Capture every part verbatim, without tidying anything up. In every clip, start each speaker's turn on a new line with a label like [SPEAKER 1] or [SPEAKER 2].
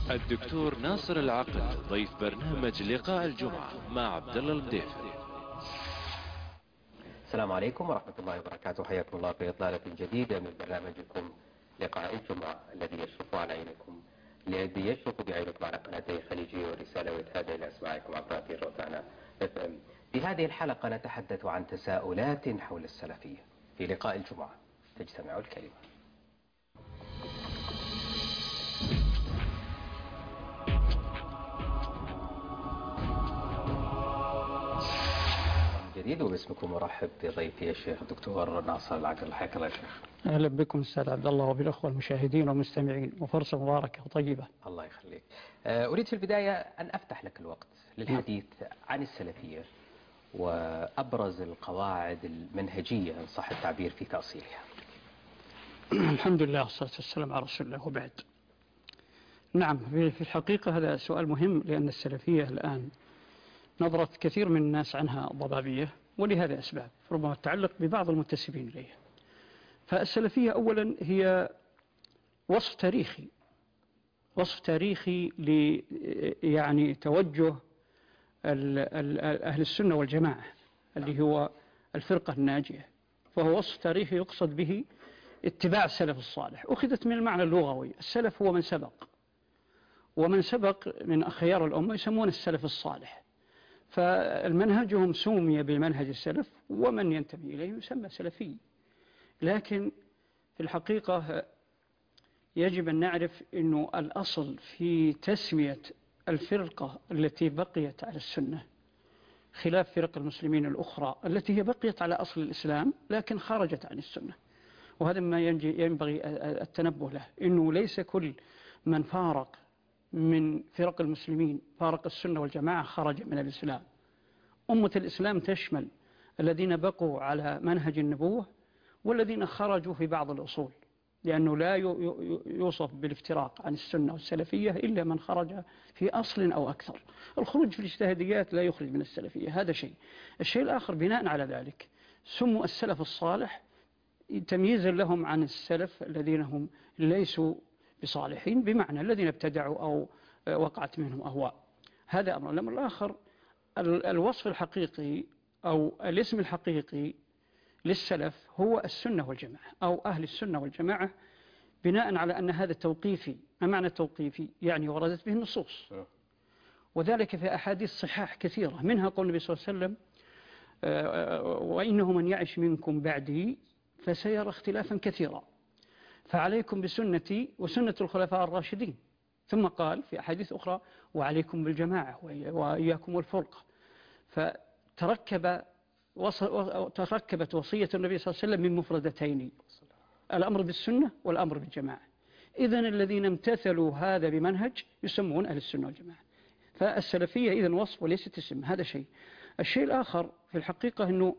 [SPEAKER 1] الدكتور ناصر العقل ضيف برنامج لقاء الجمعة مع عبد الله المديفري.
[SPEAKER 2] السلام عليكم ورحمة الله وبركاته، حياكم الله في إطلالة جديدة من برنامجكم لقاء الجمعة الذي يشرف على عينكم الذي يشرف بعينكم على قناتي خليجية والرسالة ويتهادى إلى أسماعكم عبر أثير روتانا اف ام. في هذه الحلقة نتحدث عن تساؤلات حول السلفية. في لقاء الجمعة تجتمع الكلمة. جديد وباسمكم مرحب بضيفي الشيخ الدكتور ناصر العقل. حياك الله يا شيخ.
[SPEAKER 3] اهلا بكم استاذ عبد الله وبالاخوه المشاهدين والمستمعين، وفرصه مباركه وطيبه.
[SPEAKER 2] الله يخليك. اريد في البدايه ان افتح لك الوقت للحديث عن السلفيه وابرز القواعد المنهجيه ان صح التعبير في تاصيلها.
[SPEAKER 3] الحمد لله والصلاه والسلام على رسول الله، وبعد. نعم، في الحقيقه هذا سؤال مهم، لان السلفيه الان نظرت كثير من الناس عنها ضبابية، ولهذا أسباب ربما تتعلق ببعض المنتسبين إليها. فالسلفية أولا هي وصف تاريخي وصف تاريخي ل يعني توجه أهل السنة والجماعة اللي هو الفرقة الناجية، فهو وصف تاريخي يقصد به اتباع السلف الصالح. أخذت من المعنى اللغوي، السلف هو من سبق، ومن سبق من خيار الأمة يسمون السلف الصالح، فالمنهجهم سمي بمنهج السلف، ومن ينتمي إليه يسمى سلفي. لكن في الحقيقة يجب أن نعرف أنه الأصل في تسمية الفرقة التي بقيت على السنة خلاف فرق المسلمين الأخرى التي هي بقيت على أصل الإسلام لكن خرجت عن السنة. وهذا ما ينبغي التنبه له، أنه ليس كل من فارق من فرق المسلمين فارق السنة والجماعة خرج من الإسلام. أمة الإسلام تشمل الذين بقوا على منهج النبوة والذين خرجوا في بعض الأصول، لأنه لا يوصف بالافتراق عن السنة والسلفية إلا من خرج في أصل أو أكثر. الخروج في الاجتهاديات لا يخرج من السلفية، هذا شيء. الشيء الآخر، بناء على ذلك سموا السلف الصالح تمييزا لهم عن السلف الذين هم ليسوا بصالحين، بمعنى الذين ابتدعوا أو وقعت منهم أهواء. هذا أمر. الأمر الآخر، الوصف الحقيقي أو الاسم الحقيقي للسلف هو السنة والجماعة أو أهل السنة والجماعة، بناء على أن هذا توقيفي. ما معنى توقيفي؟ يعني وردت به النصوص، وذلك في أحاديث صحاح كثيرة، منها قول النبي صلى الله عليه وسلم: وإنه من يعش منكم بعدي فسيرى اختلافا كثيرا، فعليكم بسنتي وسنة الخلفاء الراشدين. ثم قال في أحاديث أخرى: وعليكم بالجماعة وإياكم والفرقة. فتركب تركبت وصية النبي صلى الله عليه وسلم من مفردتين: الأمر بالسنة والأمر بالجماعة. إذن الذين امتثلوا هذا بمنهج يسمون أهل السنة والجماعة. فالسلفية إذن وصف وليست اسم، هذا شيء. الشيء الآخر في الحقيقة أنه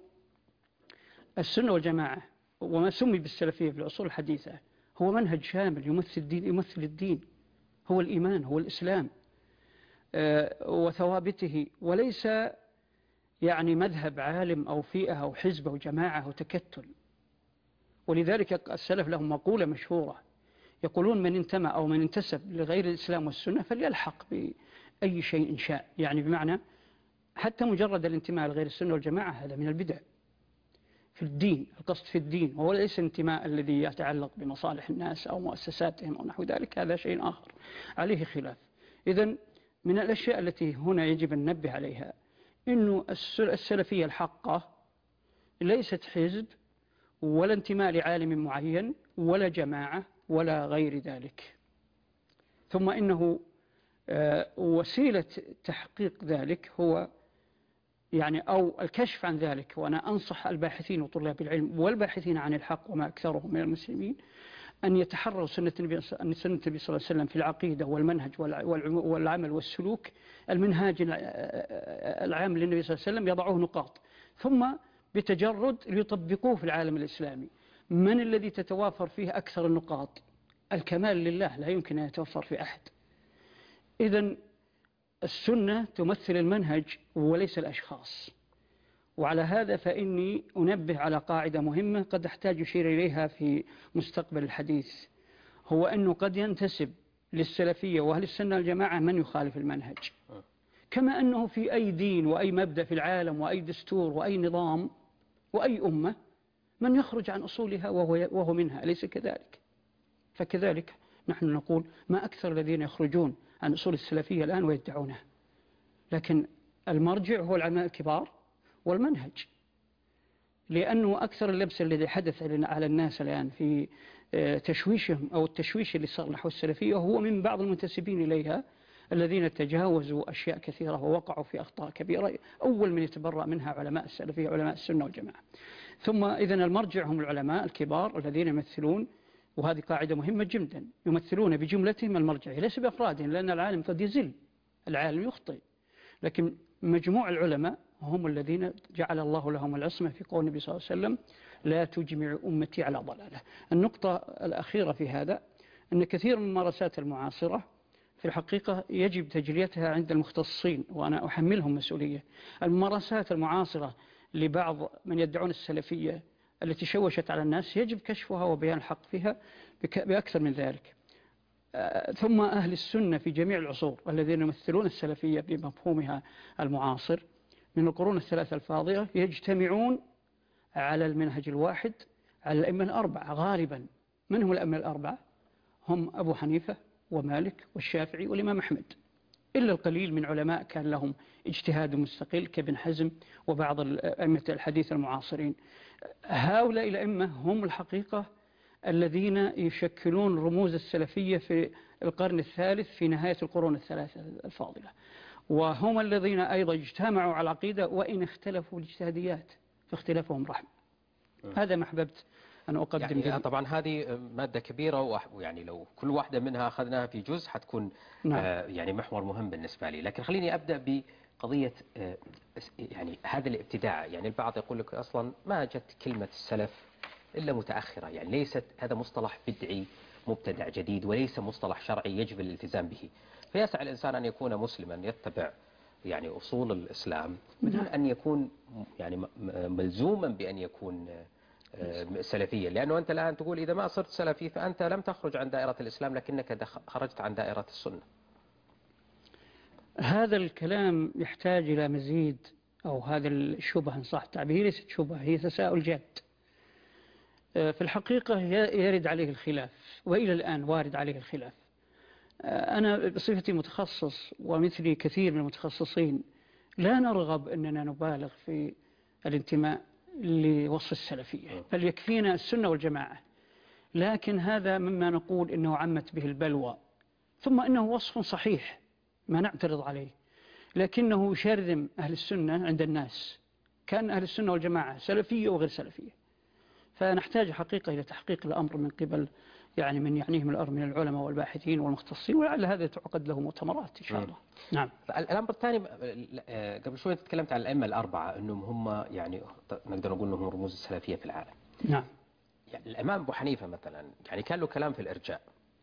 [SPEAKER 3] السنة والجماعة وما سمي بالسلفية في العصور الحديثة هو منهج شامل يمثل الدين يمثل الدين هو الإيمان، هو الإسلام وثوابته، وليس يعني مذهب عالم أو فئة أو حزب أو جماعة أو تكتل. ولذلك السلف لهم مقولة مشهورة يقولون: من انتمى أو من انتسب لغير الإسلام والسنة فليلحق بأي شيء شاء. يعني بمعنى حتى مجرد الانتماء لغير السنة والجماعة هذا من البدع في الدين، القصد في الدين، وهو ليس انتماء الذي يتعلق بمصالح الناس أو مؤسساتهم أو نحو ذلك، هذا شيء آخر عليه خلاف. إذن من الأشياء التي هنا يجب أن ننبه عليها إنه السلفية الحقة ليست حزب ولا انتماء لعالم معين ولا جماعة ولا غير ذلك. ثم إنه وسيلة تحقيق ذلك هو يعني أو الكشف عن ذلك، وأنا أنصح الباحثين وطلاب العلم والباحثين عن الحق وما أكثرهم من المسلمين أن يتحروا سنة النبي صلى الله عليه وسلم في العقيدة والمنهج والعمل والسلوك. المنهاج العام للنبي صلى الله عليه وسلم يضعوه نقاط، ثم بتجرد ليطبقوه في العالم الإسلامي. من الذي تتوافر فيه أكثر النقاط؟ الكمال لله، لا يمكن أن يتوفر في أحد. إذن السنة تمثل المنهج وليس الأشخاص. وعلى هذا فإني أنبه على قاعدة مهمة قد أحتاج أشير إليها في مستقبل الحديث، هو أنه قد ينتسب للسلفية وأهل السنة والجماعة من يخالف المنهج، كما أنه في أي دين وأي مبدأ في العالم وأي دستور وأي نظام وأي أمة من يخرج عن أصولها وهو, وهو منها، أليس كذلك؟ فكذلك نحن نقول ما أكثر الذين يخرجون عن أصول السلفية الآن ويدعونها، لكن المرجع هو العلماء الكبار والمنهج، لأنه أكثر اللبس الذي حدث على الناس الآن في تشويشهم أو التشويش اللي صار نحو السلفية هو من بعض المنتسبين إليها الذين تجاوزوا أشياء كثيرة ووقعوا في أخطاء كبيرة، أول من يتبرأ منها علماء السلفية علماء السنة والجماعة. ثم إذن المرجع هم العلماء الكبار الذين يمثلون، وهذه قاعدة مهمة جدا، يمثلون بجملتهم المرجع ليس بأفرادهم، لأن العالم قد يزل، العالم يخطئ، لكن مجموع العلماء هم الذين جعل الله لهم العصمة في قول النبي صلى الله عليه وسلم لا تجمع أمتي على ضلالة. النقطة الأخيرة في هذا أن كثير من الممارسات المعاصرة في الحقيقة يجب تجليتها عند المختصين، وأنا أحملهم مسؤولية. الممارسات المعاصرة لبعض من يدعون السلفية التي شوشت على الناس يجب كشفها وبيان الحق فيها بأكثر من ذلك. ثم أهل السنة في جميع العصور الذين يمثلون السلفية بمفهومها المعاصر من القرون الثلاثة الفاضلة يجتمعون على المنهج الواحد على الأئمة الأربعة غالبا. من هم الأئمة الأربعة؟ هم أبو حنيفة ومالك والشافعي والإمام أحمد، إلا القليل من علماء كان لهم اجتهاد مستقل كابن حزم وبعض أئمة الحديث المعاصرين. هؤلاء الأئمة هم الحقيقة الذين يشكلون رموز السلفية في القرن الثالث في نهاية القرون الثلاثة الفاضلة، وهم الذين أيضا اجتمعوا على العقيدة وإن اختلفوا الاجتهاديات فاختلافهم رحمة. هذا ما أحببت أن أقدم
[SPEAKER 2] يعني طبعا هذه مادة كبيرة، ويعني لو كل واحدة منها أخذناها في جزء حتكون نعم. آه يعني محور مهم بالنسبة لي. لكن خليني أبدأ بقضية آه يعني هذا الابتداع. يعني البعض يقول لك أصلا ما جت كلمة السلف إلا متأخرة، يعني ليست هذا مصطلح بدعي مبتدع جديد وليس مصطلح شرعي يجب الالتزام به. فيسعى الإنسان أن يكون مسلما يتبع يعني أصول الإسلام بدون أن يكون يعني ملزوما بأن يكون سلفيا، لأنه أنت الآن تقول إذا ما صرت سلفي فأنت لم تخرج عن دائرة الإسلام لكنك خرجت عن دائرة السنة.
[SPEAKER 3] هذا الكلام يحتاج إلى مزيد، أو هذا الشبهة إن صح التعبير ليست شبهة، هي تساؤل جاد. في الحقيقة يرد عليه الخلاف، وإلى الآن وارد عليه الخلاف. أنا بصفتي متخصص ومثلي كثير من المتخصصين لا نرغب أننا نبالغ في الانتماء لوصف السلفية، بل يكفينا السنة والجماعة. لكن هذا مما نقول إنه عمت به البلوى، ثم إنه وصف صحيح ما نعترض عليه، لكنه يشرذم أهل السنة عند الناس، كان أهل السنة والجماعة سلفية وغير سلفية. فنحتاج حقيقة إلى تحقيق الأمر من قبل يعني من يعنيهم الأمر من العلماء والباحثين والمختصين، ولعل هذا تعقد له مؤتمرات إن شاء الله. نعم.
[SPEAKER 2] الأمر الثاني قبل شوي تكلمت عن الأئمة الأربعة أنهم هم يعني نقدر نقول أنهم رموز السلفية في العالم.
[SPEAKER 3] نعم.
[SPEAKER 2] يعني الإمام أبو حنيفة مثلا يعني كان له كلام في الإرجاء،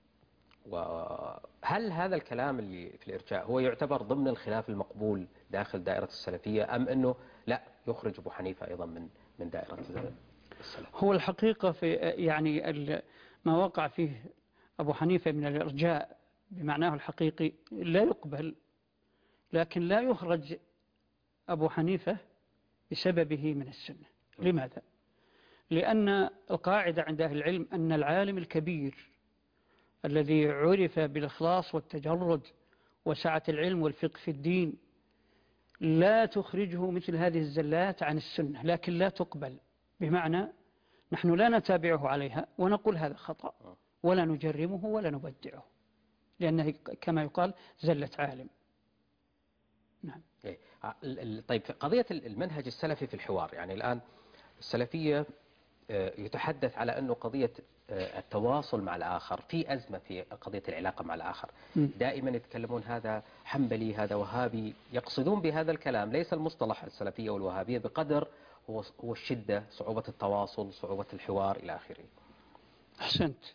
[SPEAKER 2] وهل هذا الكلام اللي في الإرجاء هو يعتبر ضمن الخلاف المقبول داخل دائرة السلفية، أم أنه لا يخرج أبو حنيفة أيضا من من دائرة السلف؟
[SPEAKER 3] هو الحقيقة في يعني ما وقع فيه أبو حنيفة من الإرجاء بمعناه الحقيقي لا يقبل، لكن لا يخرج أبو حنيفة بسببه من السنة. لماذا؟ لأن القاعدة عند أهل العلم أن العالم الكبير الذي عرف بالإخلاص والتجرد وسعة العلم والفقه في الدين لا تخرجه مثل هذه الزلات عن السنة، لكن لا تقبل، بمعنى نحن لا نتابعه عليها ونقول هذا خطأ ولا نجرمه ولا نبدعه، لأنه كما يقال زلة عالم. نعم.
[SPEAKER 2] طيب قضية المنهج السلفي في الحوار، يعني الآن السلفية يتحدث على أنه قضية التواصل مع الآخر في أزمة في قضية العلاقة مع الآخر. دائما يتكلمون هذا حنبلي هذا وهابي، يقصدون بهذا الكلام ليس المصطلح السلفية والوهابية بقدر هو هو الشدة، صعوبة التواصل، صعوبة الحوار إلى آخره.
[SPEAKER 3] أحسنت.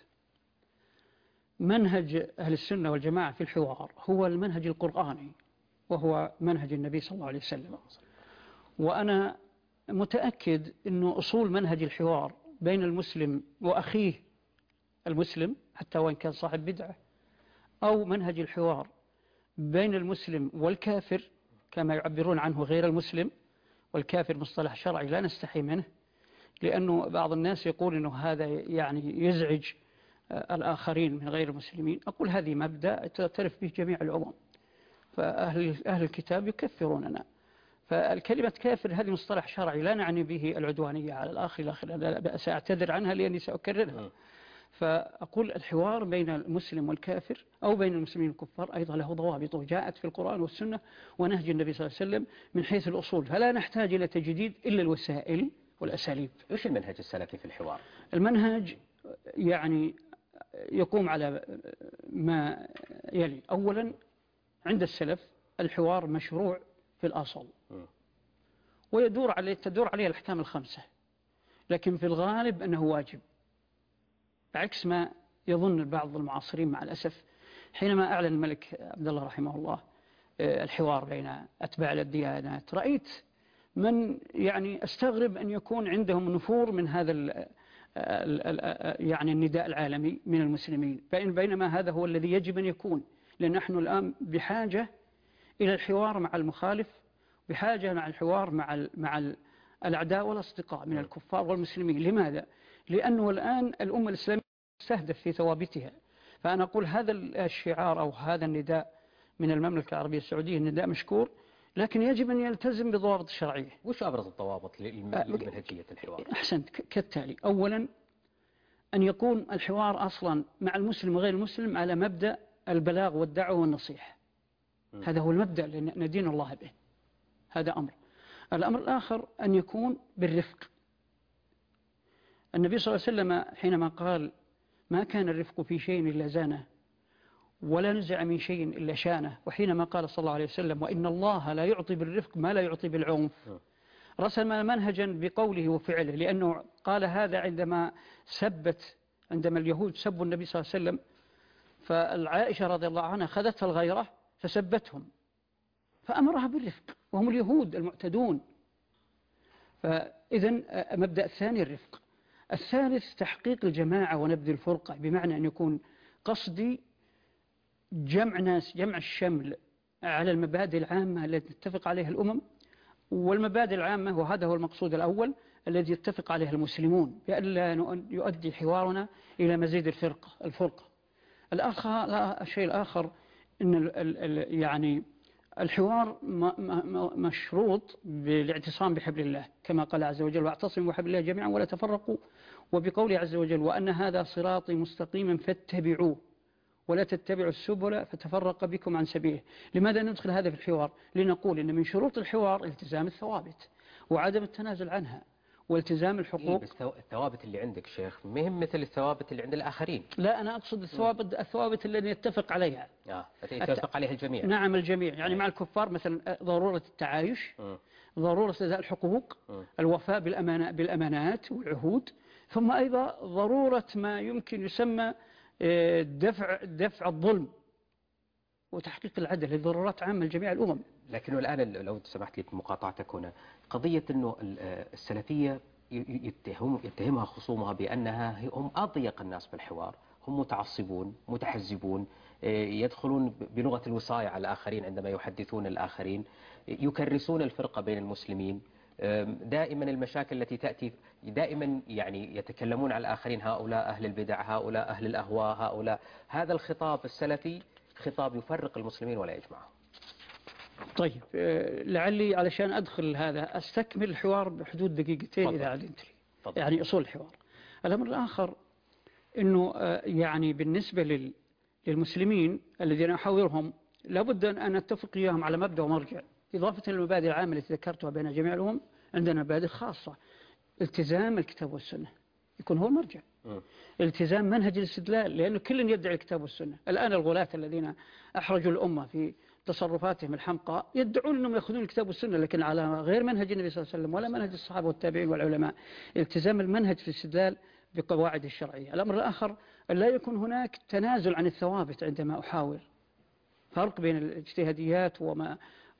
[SPEAKER 3] منهج أهل السنة والجماعة في الحوار هو المنهج القرآني، وهو منهج النبي صلى الله عليه وسلم. وأنا متأكد أنه أصول منهج الحوار بين المسلم وأخيه المسلم حتى وإن كان صاحب بدعة أو منهج الحوار بين المسلم والكافر كما يعبرون عنه غير المسلم، والكافر مصطلح شرعي لا نستحي منه، لأنه بعض الناس يقول أنه هذا يعني يزعج الآخرين من غير المسلمين. أقول هذه مبدأ تعترف به جميع الأمم، فأهل أهل الكتاب يكفروننا. فالكلمة كافر هذه مصطلح شرعي لا نعني به العدوانية على الآخر الآخر، أنا سأعتذر عنها لأني سأكررها. فأقول الحوار بين المسلم والكافر أو بين المسلمين والكفار أيضا له ضوابط جاءت في القرآن والسنة ونهج النبي صلى الله عليه وسلم من حيث الأصول، فلا نحتاج إلى تجديد إلا الوسائل والأساليب.
[SPEAKER 2] إيش المنهج السلفي في الحوار؟
[SPEAKER 3] المنهج يعني يقوم على ما يلي. أولا عند السلف الحوار مشروع في الأصل ويدور عليه تدور عليه الأحكام الخمسة، لكن في الغالب أنه واجب، بعكس ما يظن بعض المعاصرين مع الأسف. حينما أعلن الملك عبد الله رحمه الله الحوار بين أتباع الديانات، رأيت من يعني أستغرب أن يكون عندهم نفور من هذا ال ال يعني النداء العالمي من المسلمين، بينما هذا هو الذي يجب أن يكون، لأن نحن الآن بحاجة إلى الحوار مع المخالف، بحاجة مع الحوار مع ال مع ال الأعداء والأصدقاء من الكفار والمسلمين. لماذا؟ لأنه الآن الأمة الإسلامية تستهدف في ثوابتها. فأنا أقول هذا الشعار أو هذا النداء من المملكة العربية السعودية النداء مشكور، لكن يجب أن يلتزم بضوابط الشرعية.
[SPEAKER 2] وش أبرز الضوابط لمنهجية الحوار؟
[SPEAKER 3] أحسنت كالتالي. أولا أن يكون الحوار أصلا مع المسلم وغير المسلم على مبدأ البلاغ والدعوة والنصيحة. م. هذا هو المبدأ اللي ندين الله به، هذا أمر. الأمر الآخر أن يكون بالرفق. النبي صلى الله عليه وسلم حينما قال ما كان الرفق في شيء إلا زانه ولا نزع من شيء إلا شانه، وحينما قال صلى الله عليه وسلم وإن الله لا يعطي بالرفق ما لا يعطي بالعنف، رسم منهجا بقوله وفعله، لأنه قال هذا عندما سبت عندما اليهود سبوا النبي صلى الله عليه وسلم، فالعائشة رضي الله عنها خذتها الغيرة فسبتهم فأمرها بالرفق وهم اليهود المعتدون. فإذن مبدأ الثاني الرفق. الثالث تحقيق الجماعة ونبذ الفرقة، بمعنى أن يكون قصدي جمع ناس، جمع الشمل على المبادئ العامة التي تتفق عليها الأمم، والمبادئ العامة وهذا هو المقصود الأول الذي يتفق عليها المسلمون، بألا يؤدي حوارنا إلى مزيد الفرقة الفرقة. الآخر الشيء الآخر أن ال ال يعني الحوار مشروط بالاعتصام بحبل الله كما قال عز وجل واعتصموا بحبل الله جميعا ولا تفرقوا، وبقوله عز وجل وأن هذا صراطي مستقيما فاتبعوه ولا تتبعوا السبل فتفرق بكم عن سبيله. لماذا ندخل هذا في الحوار؟ لنقول إن من شروط الحوار التزام الثوابت وعدم التنازل عنها والتزام الحقوق.
[SPEAKER 2] إيه الثوابت اللي عندك شيخ مهم مثل الثوابت اللي عند الآخرين.
[SPEAKER 3] لا أنا أقصد الثوابت الثوابت التي يتفق عليها.
[SPEAKER 2] آه يتفق عليها الجميع.
[SPEAKER 3] نعم الجميع، يعني مع الكفار مثلا ضرورة التعايش، م. ضرورة أداء الحقوق، م. الوفاء بالأمانة بالأمانات والعهود، ثم أيضا ضرورة ما يمكن يسمى دفع دفع الظلم وتحقيق العدل. هذه ضرورات عامة لجميع الأمم.
[SPEAKER 2] لكنه الآن لو سمحت لي بمقاطعتك هنا، قضية أنه السلفية يتهم يتهمها خصومها بأنها هم أضيق الناس بالحوار، هم متعصبون متحزبون، يدخلون بلغة الوصاية على الآخرين عندما يحدثون الآخرين، يكرسون الفرقة بين المسلمين، دائما المشاكل التي تأتي دائما يعني يتكلمون على الآخرين، هؤلاء أهل البدع، هؤلاء أهل الأهواء، هؤلاء. هذا الخطاب السلفي خطاب يفرق المسلمين ولا يجمعهم.
[SPEAKER 3] طيب لعلي علشان أدخل هذا أستكمل الحوار بحدود دقيقتين فضل. إذا علمت لي يعني أصول الحوار. الأمر الآخر أنه يعني بالنسبة للمسلمين الذين أحاورهم لابد أن نتفق إياهم على مبدأ ومرجع، إضافة للمبادئ العامة التي ذكرتها بين جميع الأمم. عندنا مبادئ خاصة، التزام الكتاب والسنة يكون هو المرجع، م. التزام منهج الاستدلال، لأنه كل يدعي الكتاب والسنة. الآن الغلاة الذين أحرجوا الأمة في تصرفاتهم الحمقى يدعون أنهم يأخذون الكتاب والسنة لكن على غير منهج النبي صلى الله عليه وسلم ولا منهج الصحابة والتابعين والعلماء. التزام المنهج في الاستدلال بقواعد الشرعية. الأمر الآخر أن لا يكون هناك تنازل عن الثوابت عندما أحاور، فرق بين الاجتهاديات وما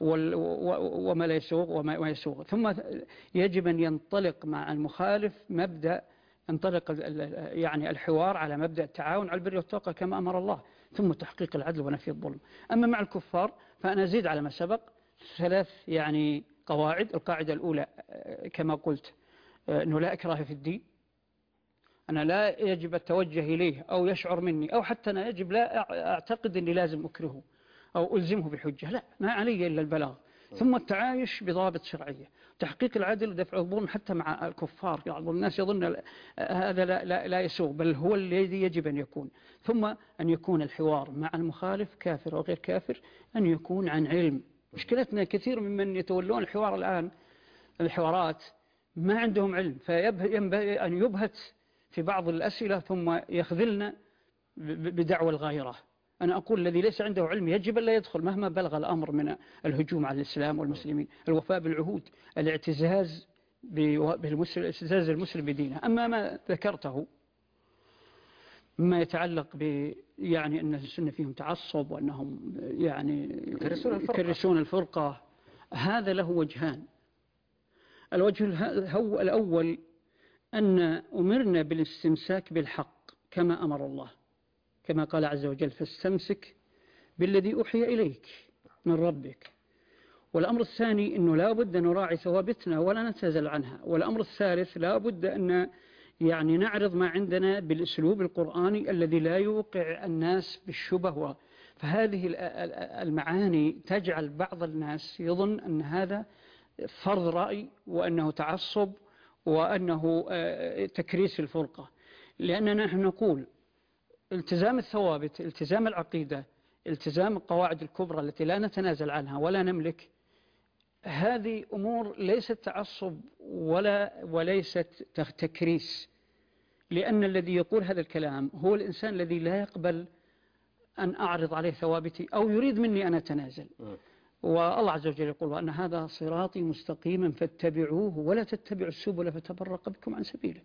[SPEAKER 3] وما لا يسوغ وما يسوغ. ثم يجب أن ينطلق مع المخالف مبدأ ينطلق يعني الحوار على مبدأ التعاون على البر والتقوى كما أمر الله. ثم تحقيق العدل ونفي الظلم. أما مع الكفار فأنا أزيد على ما سبق ثلاث يعني قواعد. القاعدة الأولى كما قلت أنه لا إكراه في الدين، أنا لا يجب التوجه إليه أو يشعر مني، أو حتى أنا يجب لا أعتقد أني لازم أكرهه أو ألزمه بحجة، لا، ما علي إلا البلاغ. ثم التعايش بضوابط شرعية، تحقيق العدل ودفع الظلم حتى مع الكفار. بعض الناس يظن هذا لا, لا, لا يسوغ، بل هو الذي يجب أن يكون. ثم أن يكون الحوار مع المخالف كافر أو غير كافر أن يكون عن علم. مشكلتنا كثير ممن يتولون الحوار الآن، الحوارات، ما عندهم علم، فينبغي أن يبهت في بعض الأسئلة ثم يخذلنا بدعوى الغايرة. أنا أقول الذي ليس عنده علم يجب أن لا يدخل مهما بلغ الأمر من الهجوم على الإسلام والمسلمين. الوفاء بالعهود، الاعتزاز بالاعتزاز المسلم بدينه. أما ما ذكرته مما يتعلق ب يعني أن السنة فيهم تعصب وأنهم يعني يكرسون الفرقة، هذا له وجهان. الوجه الأول أن أمرنا بالاستمساك بالحق كما أمر الله، كما قال عز وجل فاستمسك بالذي أوحي إليك من ربك. والأمر الثاني أنه لا بد أن نراعي ثوابتنا ولا نتنازل عنها. والأمر الثالث لا بد أن يعني نعرض ما عندنا بالأسلوب القرآني الذي لا يوقع الناس بالشبه. فهذه المعاني تجعل بعض الناس يظن أن هذا فرض رأي وأنه تعصب وأنه تكريس الفرقة. لأننا نحن نقول التزام الثوابت، التزام العقيدة، التزام القواعد الكبرى التي لا نتنازل عنها ولا نملك، هذه أمور ليست تعصب ولا وليست تكريس. لأن الذي يقول هذا الكلام هو الإنسان الذي لا يقبل أن أعرض عليه ثوابتي أو يريد مني أن أتنازل. والله عز وجل يقول وأن هذا صراطي مستقيما فاتبعوه ولا تتبعوا السبل فتفرق بكم عن سبيله.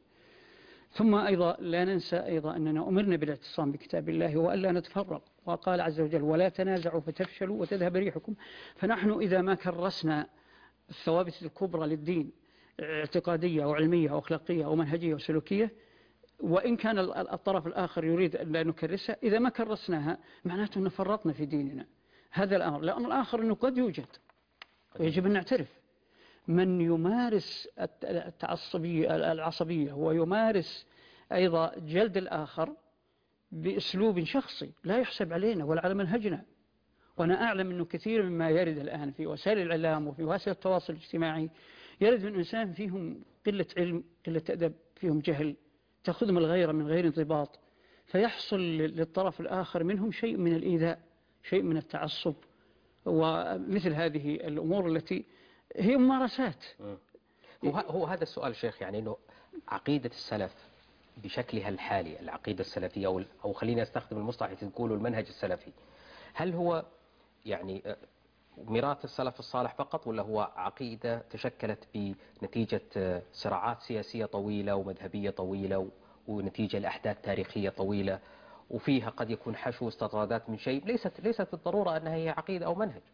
[SPEAKER 3] ثم أيضا لا ننسى أيضا أننا أمرنا بالاعتصام بكتاب الله وألا نتفرق، وقال عز وجل ولا تنازعوا فتفشلوا وتذهب ريحكم. فنحن إذا ما كرسنا الثوابت الكبرى للدين اعتقادية وعلمية وأخلاقية ومنهجية وسلوكية، وإن كان الطرف الآخر يريد أن لا نكرسها، إذا ما كرسناها معناته أن فرطنا في ديننا. هذا الأمر. الأمر الآخر أنه قد يوجد ويجب أن نعترف من يمارس التعصبية العصبية ويمارس أيضا جلد الآخر بأسلوب شخصي لا يحسب علينا ولا على منهجنا. وأنا أعلم أنه كثير مما يرد الآن في وسائل الإعلام وفي وسائل التواصل الاجتماعي يرد من إنسان فيهم قلة علم، قلة أدب، فيهم جهل، تأخذهم الغيرة من غير انضباط، فيحصل للطرف الآخر منهم شيء من الإيذاء، شيء من التعصب، ومثل هذه الأمور التي هي ممارسات.
[SPEAKER 2] هو هذا السؤال شيخ، يعني أنه عقيدة السلف بشكلها الحالي، العقيدة السلفية أو, أو خلينا استخدم المصطلح تقولوا المنهج السلفي، هل هو يعني ميراث السلف الصالح فقط، ولا هو عقيدة تشكلت بنتيجة صراعات سياسية طويلة ومذهبية طويلة ونتيجة لأحداث تاريخية طويلة، وفيها قد يكون حشو استطرادات من شيء، ليست ليست بالضرورة أنها هي عقيدة أو منهج؟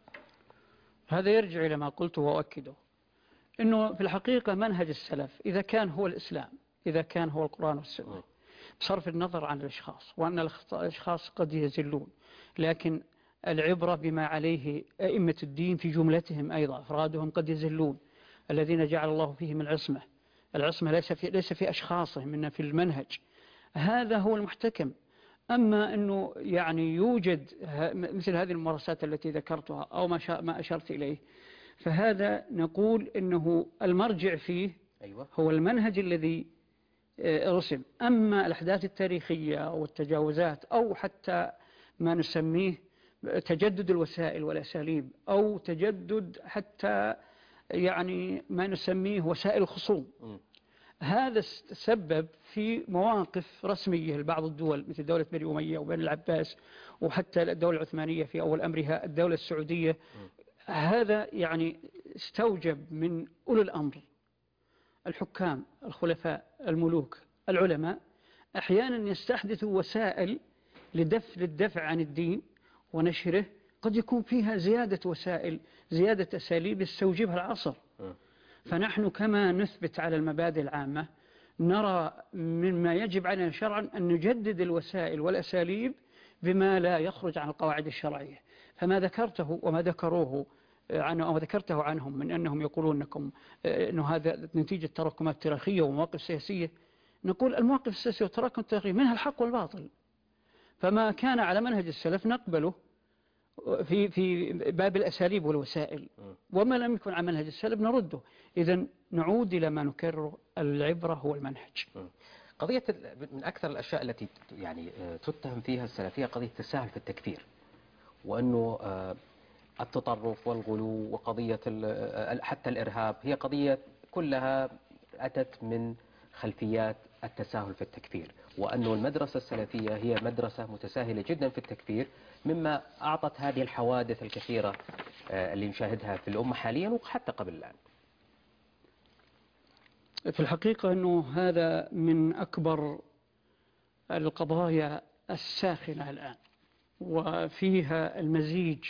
[SPEAKER 3] هذا يرجع إلى ما قلته وأؤكده، أنه في الحقيقة منهج السلف إذا كان هو الإسلام، إذا كان هو القرآن والسنة، بصرف النظر عن الأشخاص، وأن الأشخاص قد يزلون، لكن العبرة بما عليه أئمة الدين في جملتهم أيضا، أفرادهم قد يزلون، الذين جعل الله فيهم العصمة. العصمة ليس في, ليس في أشخاصهم، إنما في المنهج. هذا هو المحتكم. أما أنه يعني يوجد مثل هذه الممارسات التي ذكرتها أو ما, ما أشرت إليه، فهذا نقول أنه المرجع فيه هو المنهج الذي رسم. أما الأحداث التاريخية والتجاوزات أو حتى ما نسميه تجدد الوسائل والأساليب أو تجدد حتى يعني ما نسميه وسائل الخصوم، هذا سبب في مواقف رسمية لبعض الدول مثل دولة بني أمية وبني العباس، وحتى الدولة العثمانية في أول أمرها، الدولة السعودية. هذا يعني استوجب من أولي الأمر، الحكام، الخلفاء، الملوك، العلماء، أحيانا يستحدثوا وسائل لدفع للدفع عن الدين ونشره، قد يكون فيها زيادة وسائل، زيادة أساليب يستوجبها العصر. فنحن كما نثبت على المبادئ العامة، نرى مما يجب علينا شرعا أن نجدد الوسائل والأساليب بما لا يخرج عن القواعد الشرعية. فما ذكرته وما ذكروه عنه أو ذكرته عنهم من أنهم يقولون أنكم أنه هذا نتيجة تراكمات تاريخية ومواقف سياسية، نقول المواقف السياسية والتراكم التاريخي منها الحق والباطل، فما كان على منهج السلف نقبله في في باب الأساليب والوسائل، وما لم يكن على منهج السلف نرده. إذن نعود إلى ما نكرر، العبرة هو المنهج.
[SPEAKER 2] قضية من أكثر الأشياء التي يعني تتهم فيها السلفية قضية التساهل في التكفير، وأنه التطرف والغلو وقضية حتى الإرهاب هي قضية كلها أتت من خلفيات التساهل في التكفير، وأنه المدرسة السلفية هي مدرسة متساهلة جدا في التكفير، مما أعطت هذه الحوادث الكثيرة اللي نشاهدها في الأمة حاليا وحتى قبل الآن.
[SPEAKER 3] في الحقيقة أنه هذا من أكبر القضايا الساخنة الآن، وفيها المزيج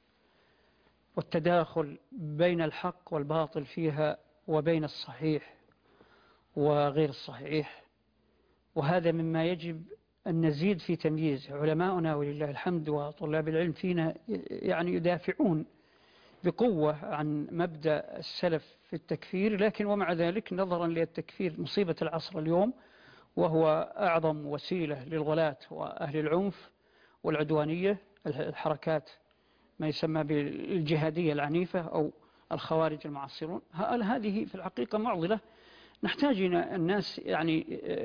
[SPEAKER 3] والتداخل بين الحق والباطل فيها وبين الصحيح وغير الصحيح، وهذا مما يجب أن نزيد في تمييز. علماؤنا ولله الحمد وطلاب العلم فينا يعني يدافعون بقوة عن مبدأ السلف في التكفير، لكن ومع ذلك نظرا للتكفير مصيبة العصر اليوم، وهو أعظم وسيلة للغلاة وأهل العنف والعدوانية، الحركات ما يسمى بالجهادية العنيفة أو الخوارج المعاصرون. هذه في الحقيقة معضلة نحتاج الناس يعني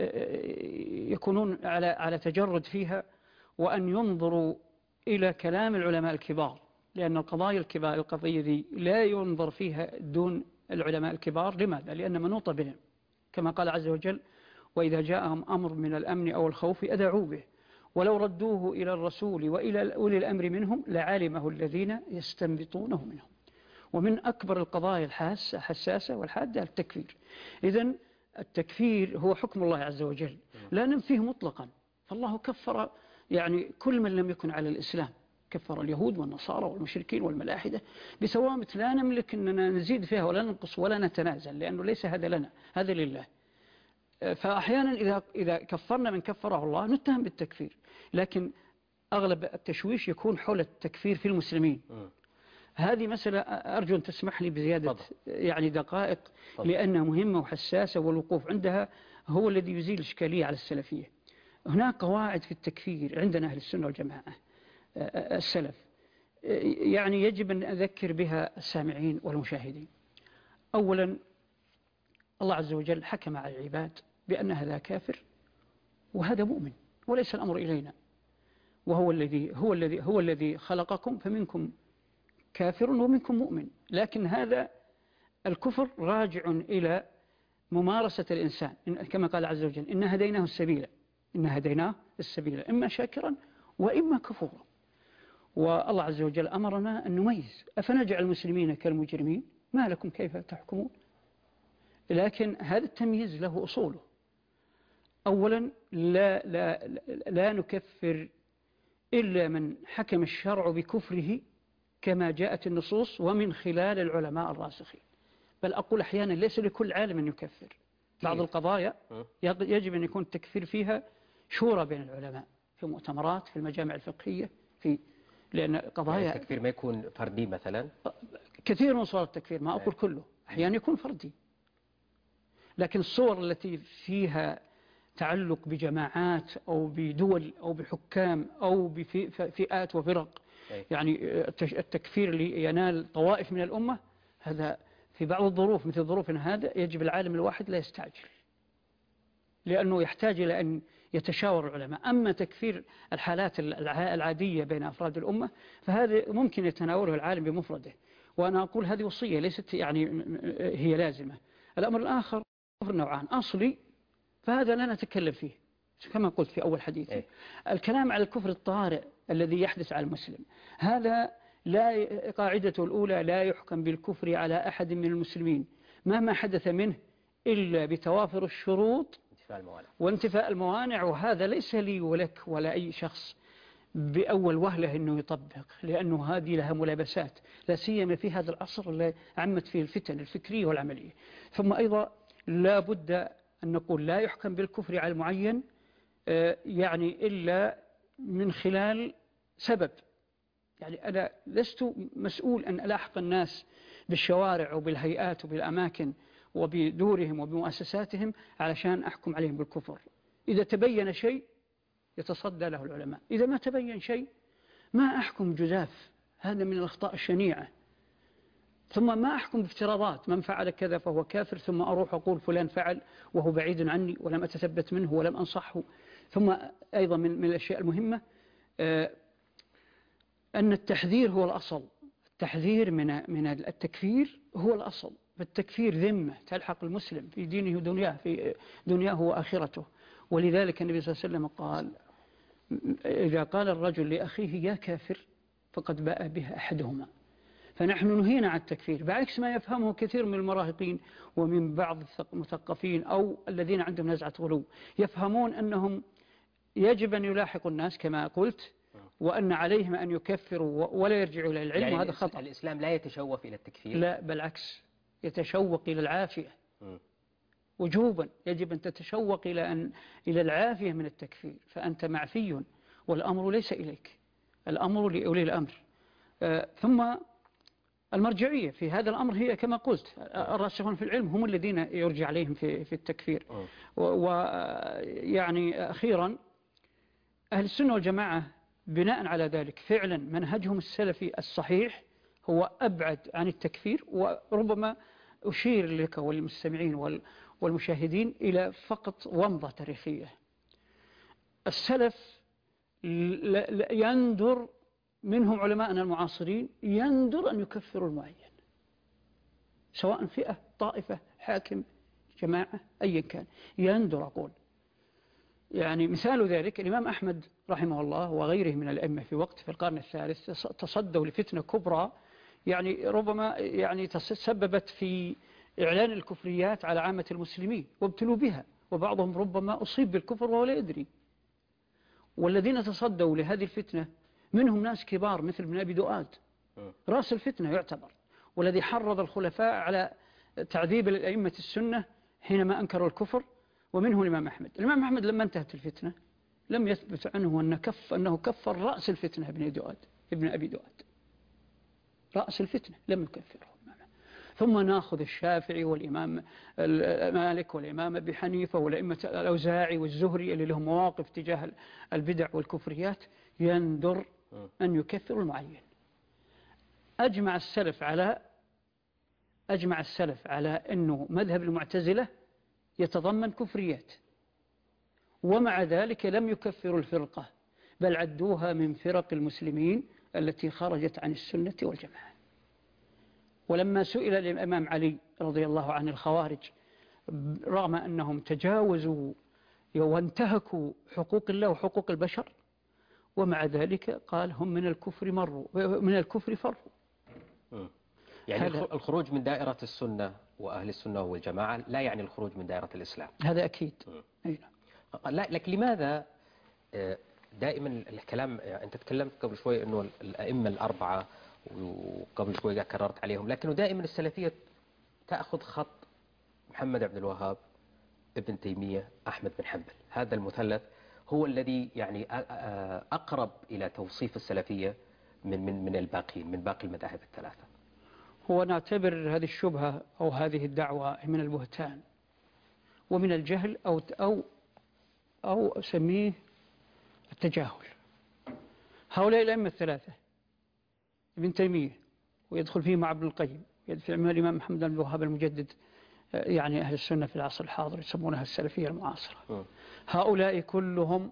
[SPEAKER 3] يكونون على على تجرد فيها، وأن ينظروا إلى كلام العلماء الكبار، لأن القضايا الكبار القضية ذي لا ينظر فيها دون العلماء الكبار. لماذا؟ لأن منوط بهم، كما قال عز وجل: وإذا جاءهم أمر من الأمن أو الخوف أذاعوا به ولو ردوه إلى الرسول وإلى أولي الأمر منهم لعلمه الذين يستنبطونه منهم. ومن أكبر القضايا الحاسة حساسة والحادة التكفير. إذن التكفير هو حكم الله عز وجل لا ننفيه مطلقا، فالله كفر يعني كل من لم يكن على الإسلام، كفر اليهود والنصارى والمشركين والملاحدة بسوامت لا نملك أننا نزيد فيها ولا ننقص ولا نتنازل، لأنه ليس هذا لنا، هذا لله. فأحيانا إذا إذا كفرنا من كفره الله نتهم بالتكفير، لكن أغلب التشويش يكون حول التكفير في المسلمين. هذه مسألة أرجو أن تسمح لي بزيادة فضل. يعني دقائق فضل. لأنها مهمة وحساسة، والوقوف عندها هو الذي يزيل الإشكالية على السلفية. هناك قواعد في التكفير عندنا أهل السنة والجماعة السلف، يعني يجب أن أذكر بها السامعين والمشاهدين. أولا، الله عز وجل حكم على العباد بأن هذا كافر وهذا مؤمن، وليس الأمر إلينا، وهو الذي هو الذي هو الذي خلقكم فمنكم كافر ومنكم مؤمن. لكن هذا الكفر راجع إلى ممارسة الإنسان، كما قال عز وجل: إن هديناه السبيل إن هديناه السبيل إما شاكرا وإما كفورا. والله عز وجل أمرنا أن نميز: أفنجعل المسلمين كالمجرمين ما لكم كيف تحكمون. لكن هذا التمييز له أصوله. أولا، لا, لا, لا نكفر إلا من حكم الشرع بكفره كما جاءت النصوص ومن خلال العلماء الراسخين. بل أقول أحيانا ليس لكل عالم أن يكفر. بعض القضايا يجب أن يكون التكفير فيها شورى بين العلماء في مؤتمرات في المجامع الفقهية، في لأن قضايا
[SPEAKER 2] يعني التكفير ما يكون فردي مثلا.
[SPEAKER 3] كثير من صور التكفير، ما أقول كله، أحيانا يكون فردي، لكن الصور التي فيها تعلق بجماعات أو بدول أو بحكام أو بفئات وفرق، يعني التكفير اللي ينال طوائف من الأمة، هذا في بعض الظروف مثل ظروفنا هذا يجب العالم الواحد لا يستعجل، لأنه يحتاج إلى أن يتشاور العلماء. أما تكفير الحالات العادية بين أفراد الأمة فهذا ممكن يتناوله العالم بمفرده، وأنا أقول هذه وصية ليست يعني هي لازمة. الأمر الآخر كفر نوعان: أصلي فهذا لا نتكلم فيه كما قلت في أول حديثي. إيه؟ الكلام على الكفر الطارئ الذي يحدث على المسلم، هذا لا قاعدته الأولى: لا يحكم بالكفر على أحد من المسلمين مهما حدث منه إلا بتوافر الشروط وانتفاء الموانع. وهذا ليس لي ولك ولا أي شخص بأول وهلة أنه يطبق، لأنه هذه لها ملابسات، لا سيما في هذا العصر اللي عمت فيه الفتن الفكرية والعملية. ثم أيضا لا بد أن نقول: لا يحكم بالكفر على المعين يعني إلا من خلال سبب. يعني أنا لست مسؤول أن ألاحق الناس بالشوارع وبالهيئات وبالأماكن وبدورهم وبمؤسساتهم علشان أحكم عليهم بالكفر. إذا تبين شيء يتصدى له العلماء، إذا ما تبين شيء ما أحكم جزاف. هذا من الأخطاء الشنيعة. ثم ما أحكم بافتراضات، من فعل كذا فهو كافر، ثم أروح أقول فلان فعل وهو بعيد عني ولم أتثبت منه ولم أنصحه. ثم أيضا من, من الأشياء المهمة آه أن التحذير هو الأصل. التحذير من من التكفير هو الأصل. فالتكفير ذمة تلحق المسلم في دينه ودنياه، في دنياه وآخرته. ولذلك النبي صلى الله عليه وسلم قال: إذا قال الرجل لأخيه يا كافر فقد باء بها أحدهما. فنحن نهينا عن التكفير، بعكس ما يفهمه كثير من المراهقين ومن بعض المثقفين أو الذين عندهم نزعة غلو، يفهمون أنهم يجب أن يلاحقوا الناس كما قلت، وأن عليهم أن يكفروا ولا يرجعوا إلى العلم،
[SPEAKER 2] يعني
[SPEAKER 3] وهذا خطأ.
[SPEAKER 2] الإسلام لا يتشوف إلى التكفير؟
[SPEAKER 3] لا، بالعكس، يتشوق إلى العافية وجوبا. يجب أن تتشوق إلى أن إلى العافية من التكفير، فأنت معفي والأمر ليس إليك، الأمر لأولي الأمر. آه ثم المرجعية في هذا الأمر هي كما قلت الراسخون في العلم هم الذين يرجع عليهم في في التكفير. ويعني أخيرا أهل السنة والجماعة بناء على ذلك فعلا منهجهم السلفي الصحيح هو أبعد عن التكفير. وربما أشير لك والمستمعين والمشاهدين إلى فقط ومضة تاريخية. السلف يندر منهم علماءنا المعاصرين يندر أن يكفروا المعين، سواء فئة، طائفة، حاكم، جماعة، أيا كان، يندر. أقول يعني مثال ذلك الإمام أحمد رحمه الله وغيره من الأئمة في وقت في القرن الثالث تصدوا لفتنة كبرى، يعني ربما يعني تسببت في إعلان الكفريات على عامة المسلمين وابتلوا بها، وبعضهم ربما أصيب بالكفر وهو لا يدري. والذين تصدوا لهذه الفتنة منهم ناس كبار مثل ابن أبي دؤاد رأس الفتنة يعتبر، والذي حرض الخلفاء على تعذيب الأئمة السنة حينما أنكروا الكفر، ومنه الإمام أحمد. الإمام أحمد لما انتهت الفتنة لم يثبت عنه أنه كف أنه كفر رأس الفتنة ابن دؤاد ابن أبي دؤاد رأس الفتنة لم يكفره. ثم ناخذ الشافعي والإمام مالك والإمام أبي حنيفة والأئمة الأوزاعي والزهري اللي لهم مواقف تجاه البدع والكفريات، يندر أن يكفر المعين. أجمع السلف على أجمع السلف على أنه مذهب المعتزلة يتضمن كفريات، ومع ذلك لم يكفروا الفرقة، بل عدوها من فرق المسلمين التي خرجت عن السنة والجماعة. ولما سئل الإمام علي رضي الله عنه الخوارج رغم أنهم تجاوزوا وانتهكوا حقوق الله وحقوق البشر، ومع ذلك قال هم من الكفر مروا من الكفر فروا.
[SPEAKER 2] يعني الخروج من دائرة السنة وأهل السنة والجماعة لا يعني الخروج من دائرة الإسلام، هذا
[SPEAKER 3] أكيد.
[SPEAKER 2] لا، لكن لماذا دائما الكلام، أنت تكلمت قبل شوي أنه الأئمة الأربعة وقبل شوي كررت عليهم، لكنه دائما السلفية تأخذ خط محمد عبد الوهاب، ابن تيمية، أحمد بن حنبل. هذا المثلث هو الذي يعني أقرب إلى توصيف السلفية من من من الباقين، من باقي المذاهب الثلاثة.
[SPEAKER 3] هو نعتبر هذه الشبهة أو هذه الدعوة من البهتان ومن الجهل أو أو أو أسميه التجاهل. هؤلاء الأئمة الثلاثة ابن تيمية ويدخل فيه مع ابن القيم، يدفع مع الإمام محمد بن الوهاب المجدد، يعني أهل السنة في العصر الحاضر يسمونها السلفية المعاصرة. هؤلاء كلهم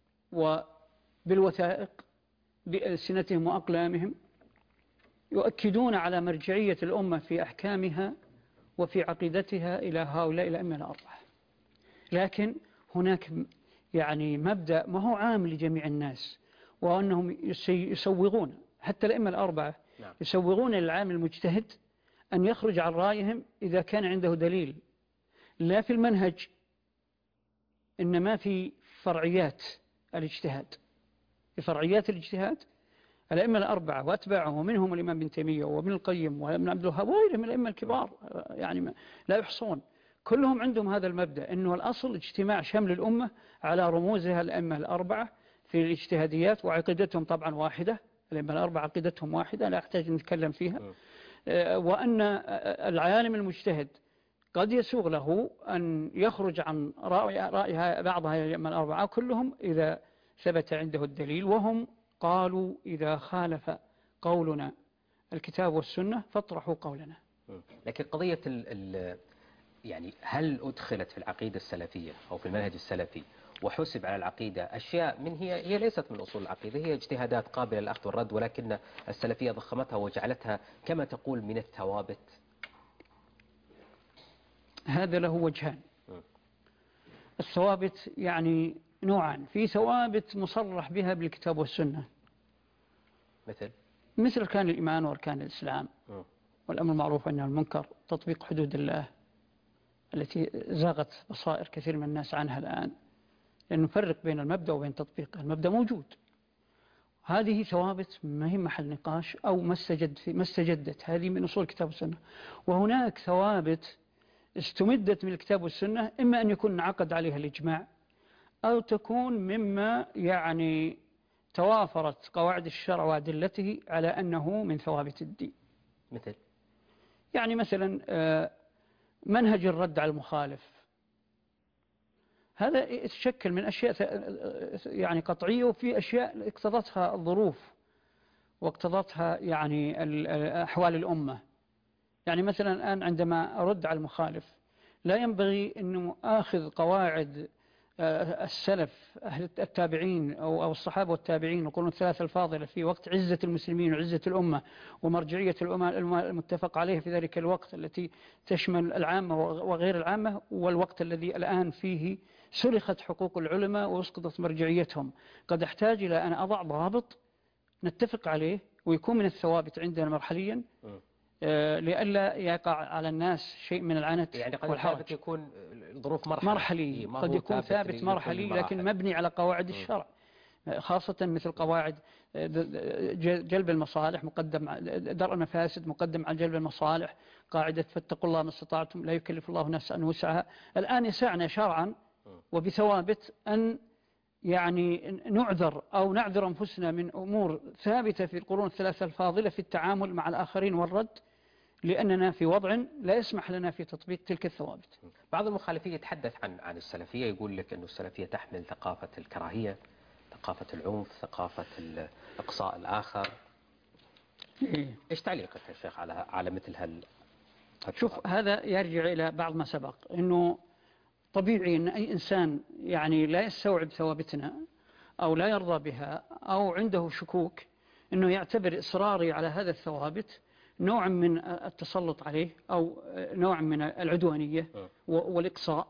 [SPEAKER 3] وبالوثائق بألسنتهم وأقلامهم يؤكدون على مرجعية الأمة في أحكامها وفي عقيدتها إلى هؤلاء الأئمة الأربعة. لكن هناك يعني مبدأ ما هو عام لجميع الناس، وأنهم يسوغون حتى الأئمة الأربعة يسوغون للعام المجتهد أن يخرج عن رأيهم إذا كان عنده دليل لا في المنهج إنما في فرعيات الاجتهاد. في فرعيات الاجتهاد الأئمة الأربعة وأتباعهم ومنهم الإمام ابن تيمية وابن القيم وابن عبد الوهاب وغيرهم من الأئمة الكبار يعني لا يحصون، كلهم عندهم هذا المبدأ أنه الأصل اجتماع شمل الأمة على رموزها الأئمة الأربعة، في الاجتهاديات، وعقيدتهم طبعا واحدة، الأئمة الأربعة عقيدتهم واحدة لا أحتاج أن نتكلم فيها. وأن العالم المجتهد قد يسوغ له أن يخرج عن رأي, رأي بعض الأئمة الأربعة كلهم إذا ثبت عنده الدليل، وهم قالوا إذا خالف قولنا الكتاب والسنة فاطرحوا قولنا.
[SPEAKER 2] لكن قضية ال ال يعني هل أدخلت في العقيدة السلفية أو في المنهج السلفي وحسب على العقيدة أشياء من هي هي ليست من أصول العقيدة، هي اجتهادات قابلة للأخذ والرد، ولكن السلفية ضخمتها وجعلتها كما تقول من الثوابت؟
[SPEAKER 3] هذا له وجهان. الثوابت يعني نوعان، في ثوابت مصرح بها بالكتاب والسنة،
[SPEAKER 2] مثل
[SPEAKER 3] مثل أركان الإيمان وأركان الإسلام م. والأمر المعروف والنهي عن المنكر، تطبيق حدود الله التي زاغت بصائر كثير من الناس عنها الآن، لأن نفرق بين المبدأ وبين تطبيقه. المبدأ موجود، هذه ثوابت ما هي محل نقاش أو ما استجد في ما استجدت، هذه من أصول الكتاب والسنة. وهناك ثوابت استمدت من الكتاب والسنة، إما أن يكون انعقد عليها الإجماع أو تكون مما يعني توافرت قواعد الشرع وأدلته على أنه من ثوابت الدين.
[SPEAKER 2] مثل
[SPEAKER 3] يعني مثلا منهج الرد على المخالف، هذا يتشكل من أشياء يعني قطعية، وفي أشياء اقتضتها الظروف واقتضتها يعني أحوال الأمة. يعني مثلا الآن عندما أرد على المخالف لا ينبغي أنه آخذ قواعد السلف أهل التابعين أو الصحابة والتابعين والقرون الثلاثة الفاضلة في وقت عزة المسلمين وعزة الأمة ومرجعية الأمة المتفق عليها في ذلك الوقت التي تشمل العامة وغير العامة، والوقت الذي الآن فيه سلخت حقوق العلماء واسقطت مرجعيتهم. قد أحتاج إلى أن أضع ضابط نتفق عليه ويكون من الثوابت عندنا مرحليا لئلا يقع على الناس شيء من العنت
[SPEAKER 2] يعني قد
[SPEAKER 3] والحرج.
[SPEAKER 2] يكون ظروف مرحلي,
[SPEAKER 3] مرحلي. قد يكون ثابت مرحلي لكن مبني على قواعد الشرع، خاصة مثل قواعد جلب المصالح مقدم درء المفاسد مقدم على جلب المصالح، قاعدة فاتقوا الله ما استطعتم لا يكلف الله نفسا أن وسعها. الآن يسعنا شرعا وبثوابت أن يعني نعذر أو نعذر أنفسنا من أمور ثابتة في القرون الثلاثة الفاضلة في التعامل مع الآخرين والرد، لأننا في وضع لا يسمح لنا في تطبيق تلك الثوابت.
[SPEAKER 2] بعض المخالفين يتحدث عن عن السلفية، يقول لك أن السلفية تحمل ثقافة الكراهية، ثقافة العنف، ثقافة إقصاء الآخر.
[SPEAKER 3] إيه؟
[SPEAKER 2] إيش تعليقك يا شيخ على على مثل هال؟
[SPEAKER 3] شوف، هذا يرجع إلى بعض ما سبق، إنه طبيعي أن أي إنسان يعني لا يستوعب ثوابتنا أو لا يرضى بها أو عنده شكوك، أنه يعتبر إصراري على هذا الثوابت نوع من التسلط عليه أو نوع من العدوانية والإقصاء.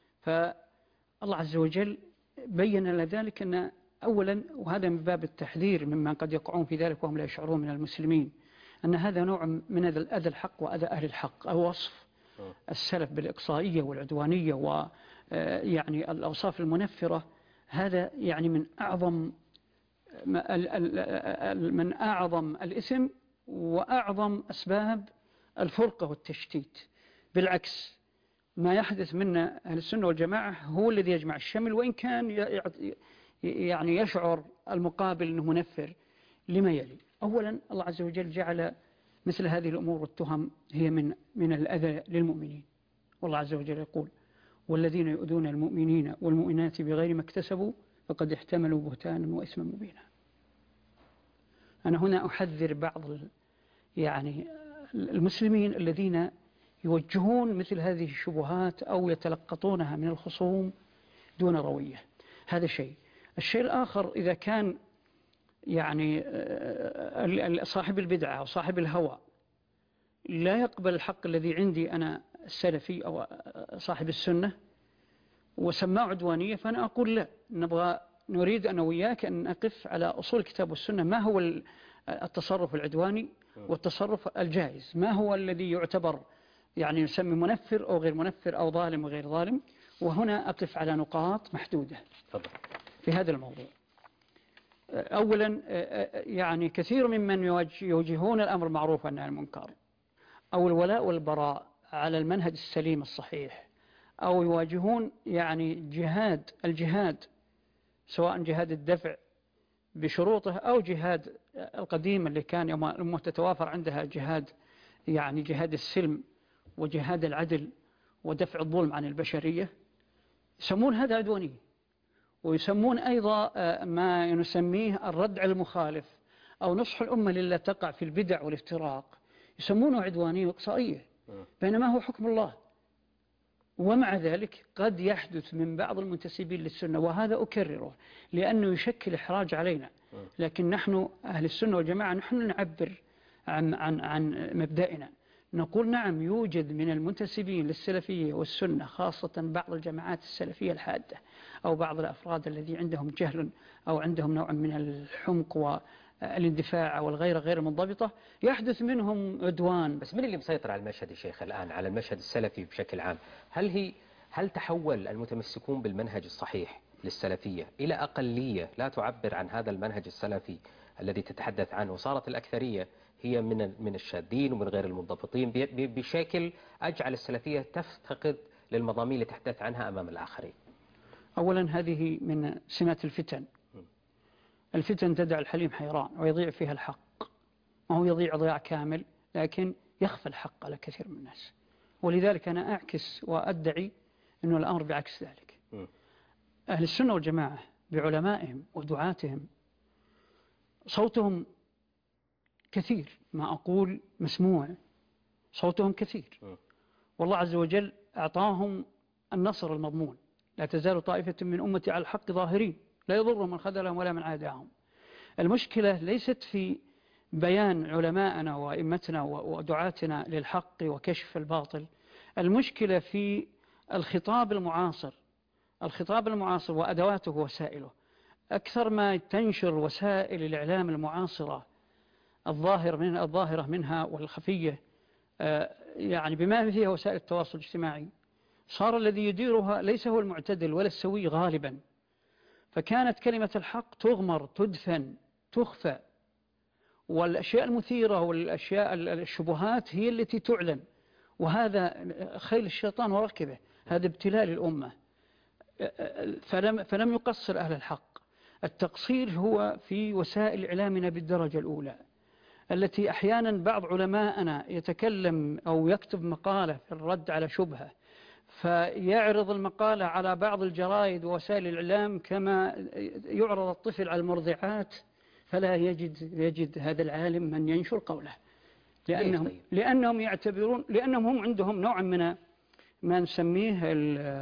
[SPEAKER 3] فالله عز وجل بين لنا ذلك أن أولا، وهذا من باب التحذير ممن قد يقعون في ذلك وهم لا يشعرون من المسلمين، أن هذا نوع من أذى الحق وأذى أهل الحق، أو وصف السلف بالإقصائية والعدوانية ويعني الأوصاف المنفرة. هذا يعني من أعظم من أعظم الإثم وأعظم أسباب الفرقة والتشتيت. بالعكس، ما يحدث منا أهل السنة والجماعة هو الذي يجمع الشمل، وإن كان يعني يشعر المقابل أنه منفر لما يلي. أولا، الله عز وجل جعل مثل هذه الأمور والتهم هي من من الأذى للمؤمنين، والله عز وجل يقول: والذين يؤذون المؤمنين والمؤمنات بغير ما اكتسبوا فقد احتملوا بهتانا وإثما مبينا. أنا هنا أحذر بعض يعني المسلمين الذين يوجهون مثل هذه الشبهات أو يتلقطونها من الخصوم دون روية. هذا شيء. الشيء الآخر، إذا كان يعني صاحب البدعة أو صاحب الهوى لا يقبل الحق الذي عندي أنا السلفي أو صاحب السنة وسماه عدوانية، فأنا أقول لا، نبغى نريد أنا وياك أن نقف على أصول الكتاب والسنة. ما هو التصرف العدواني والتصرف الجائز؟ ما هو الذي يعتبر يعني يسمى منفر أو غير منفر أو ظالم وغير ظالم؟ وهنا أقف على نقاط محدودة في هذا الموضوع. أولا، يعني كثير ممن يوجهون الأمر معروف والنهي عن المنكر أو الولاء والبراء على المنهج السليم الصحيح، أو يواجهون يعني جهاد الجهاد، سواء جهاد الدفع بشروطه، أو جهاد القديم اللي كان يوم الأمة تتوافر عندها جهاد، يعني جهاد السلم وجهاد العدل ودفع الظلم عن البشرية، يسمون هذا عدوانية. ويسمون أيضا ما نسميه الرد على المخالف أو نصح الأمة للا تقع في البدع والافتراق، يسمونه عدوانية وإقصائية، بينما هو حكم الله. ومع ذلك قد يحدث من بعض المنتسبين للسنة، وهذا أكرره لأنه يشكل إحراج علينا، لكن نحن أهل السنة والجماعة نحن نعبر عن, عن, عن مبدأنا، نقول نعم يوجد من المنتسبين للسلفية والسنة خاصة بعض الجماعات السلفية الحادة أو بعض الأفراد الذي عندهم جهل أو عندهم نوع من الحمق والاندفاع والغير غير المنضبطة، يحدث منهم عدوان.
[SPEAKER 2] بس من اللي مسيطر على المشهد يا شيخ الآن، على المشهد السلفي بشكل عام؟ هل هي هل تحول المتمسكون بالمنهج الصحيح للسلفية إلى أقلية لا تعبر عن هذا المنهج السلفي الذي تتحدث عنه، وصارت الأكثرية هي من من الشاذين ومن غير المنضبطين بشكل أجعل السلفية تفتقد للمضامين اللي تحدث عنها أمام الآخرين؟
[SPEAKER 3] أولا هذه من سمات الفتن. الفتن تدع الحليم حيران ويضيع فيها الحق، ما هو يضيع ضياع كامل، لكن يخفى الحق على كثير من الناس. ولذلك أنا أعكس وأدعي أنه الأمر بعكس ذلك. أهل السنة والجماعة بعلمائهم ودعاتهم صوتهم كثير، ما أقول مسموع، صوتهم كثير، والله عز وجل أعطاهم النصر المضمون. لا تزال طائفة من أمتي على الحق ظاهرين لا يضرهم من خذلهم ولا من عاداهم. المشكلة ليست في بيان علماءنا وإمتنا ودعاتنا للحق وكشف الباطل، المشكلة في الخطاب المعاصر، الخطاب المعاصر وأدواته ووسائله. أكثر ما تنشر وسائل الإعلام المعاصرة الظاهر من الظاهرة منها والخفية، يعني بما فيها وسائل التواصل الاجتماعي، صار الذي يديرها ليس هو المعتدل ولا السوي غالبا، فكانت كلمة الحق تغمر تدفن تخفى، والأشياء المثيرة والأشياء الشبهات هي التي تعلن، وهذا خيل الشيطان وركبه، هذا ابتلاء للأمة. فلم, فلم يقصر أهل الحق، التقصير هو في وسائل إعلامنا بالدرجة الأولى، التي أحيانا بعض علماءنا يتكلم أو يكتب مقالة في الرد على شبهة، فيعرض المقالة على بعض الجرائد ووسائل الإعلام كما يعرض الطفل على المرضعات، فلا يجد, يجد هذا العالم من ينشر قوله، لأنهم, لأنهم يعتبرون، لأنهم هم عندهم نوع من ما نسميه